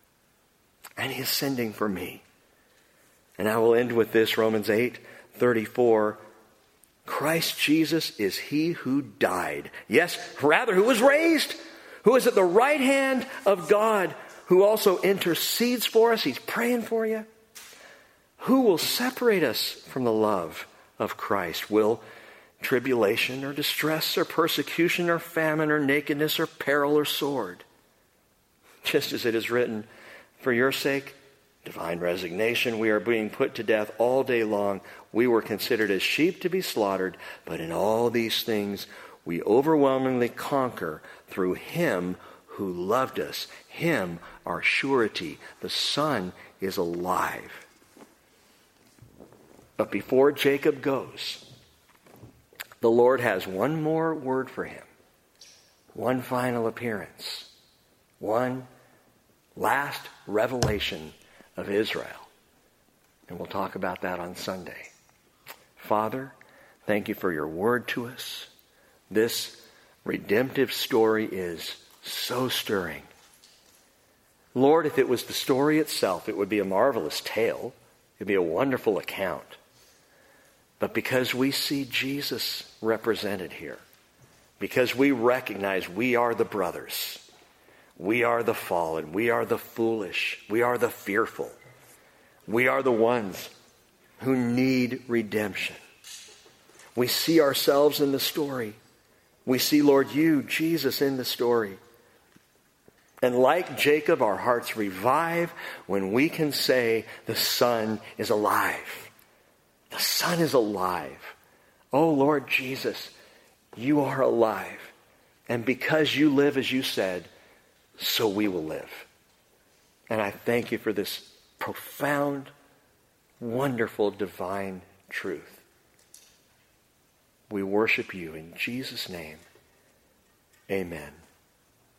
And He is sending for me. And I will end with this, Romans eight thirty-four. Christ Jesus is He who died. Yes, rather, who was raised, who is at the right hand of God, who also intercedes for us. He's praying for you. Who will separate us from the love of Christ? Will tribulation or distress or persecution or famine or nakedness or peril or sword? Just as it is written, for your sake, divine resignation, we are being put to death all day long. We were considered as sheep to be slaughtered, but in all these things we overwhelmingly conquer through him who loved us. Him, our surety. The Son is alive. But before Jacob goes, the Lord has one more word for him. One final appearance. One last revelation of Israel. And we'll talk about that on Sunday. Father, thank you for your word to us. This redemptive story is so stirring. Lord, if it was the story itself, it would be a marvelous tale. It would be a wonderful account. But because we see Jesus represented here, because we recognize we are the brothers, we are the fallen, we are the foolish, we are the fearful, we are the ones who need redemption. We see ourselves in the story. We see, Lord, you, Jesus, in the story. And like Jacob, our hearts revive when we can say the Son is alive. The Son is alive. Oh, Lord Jesus, you are alive. And because you live as you said, so we will live. And I thank you for this profound, wonderful, divine truth. We worship you in Jesus' name. Amen.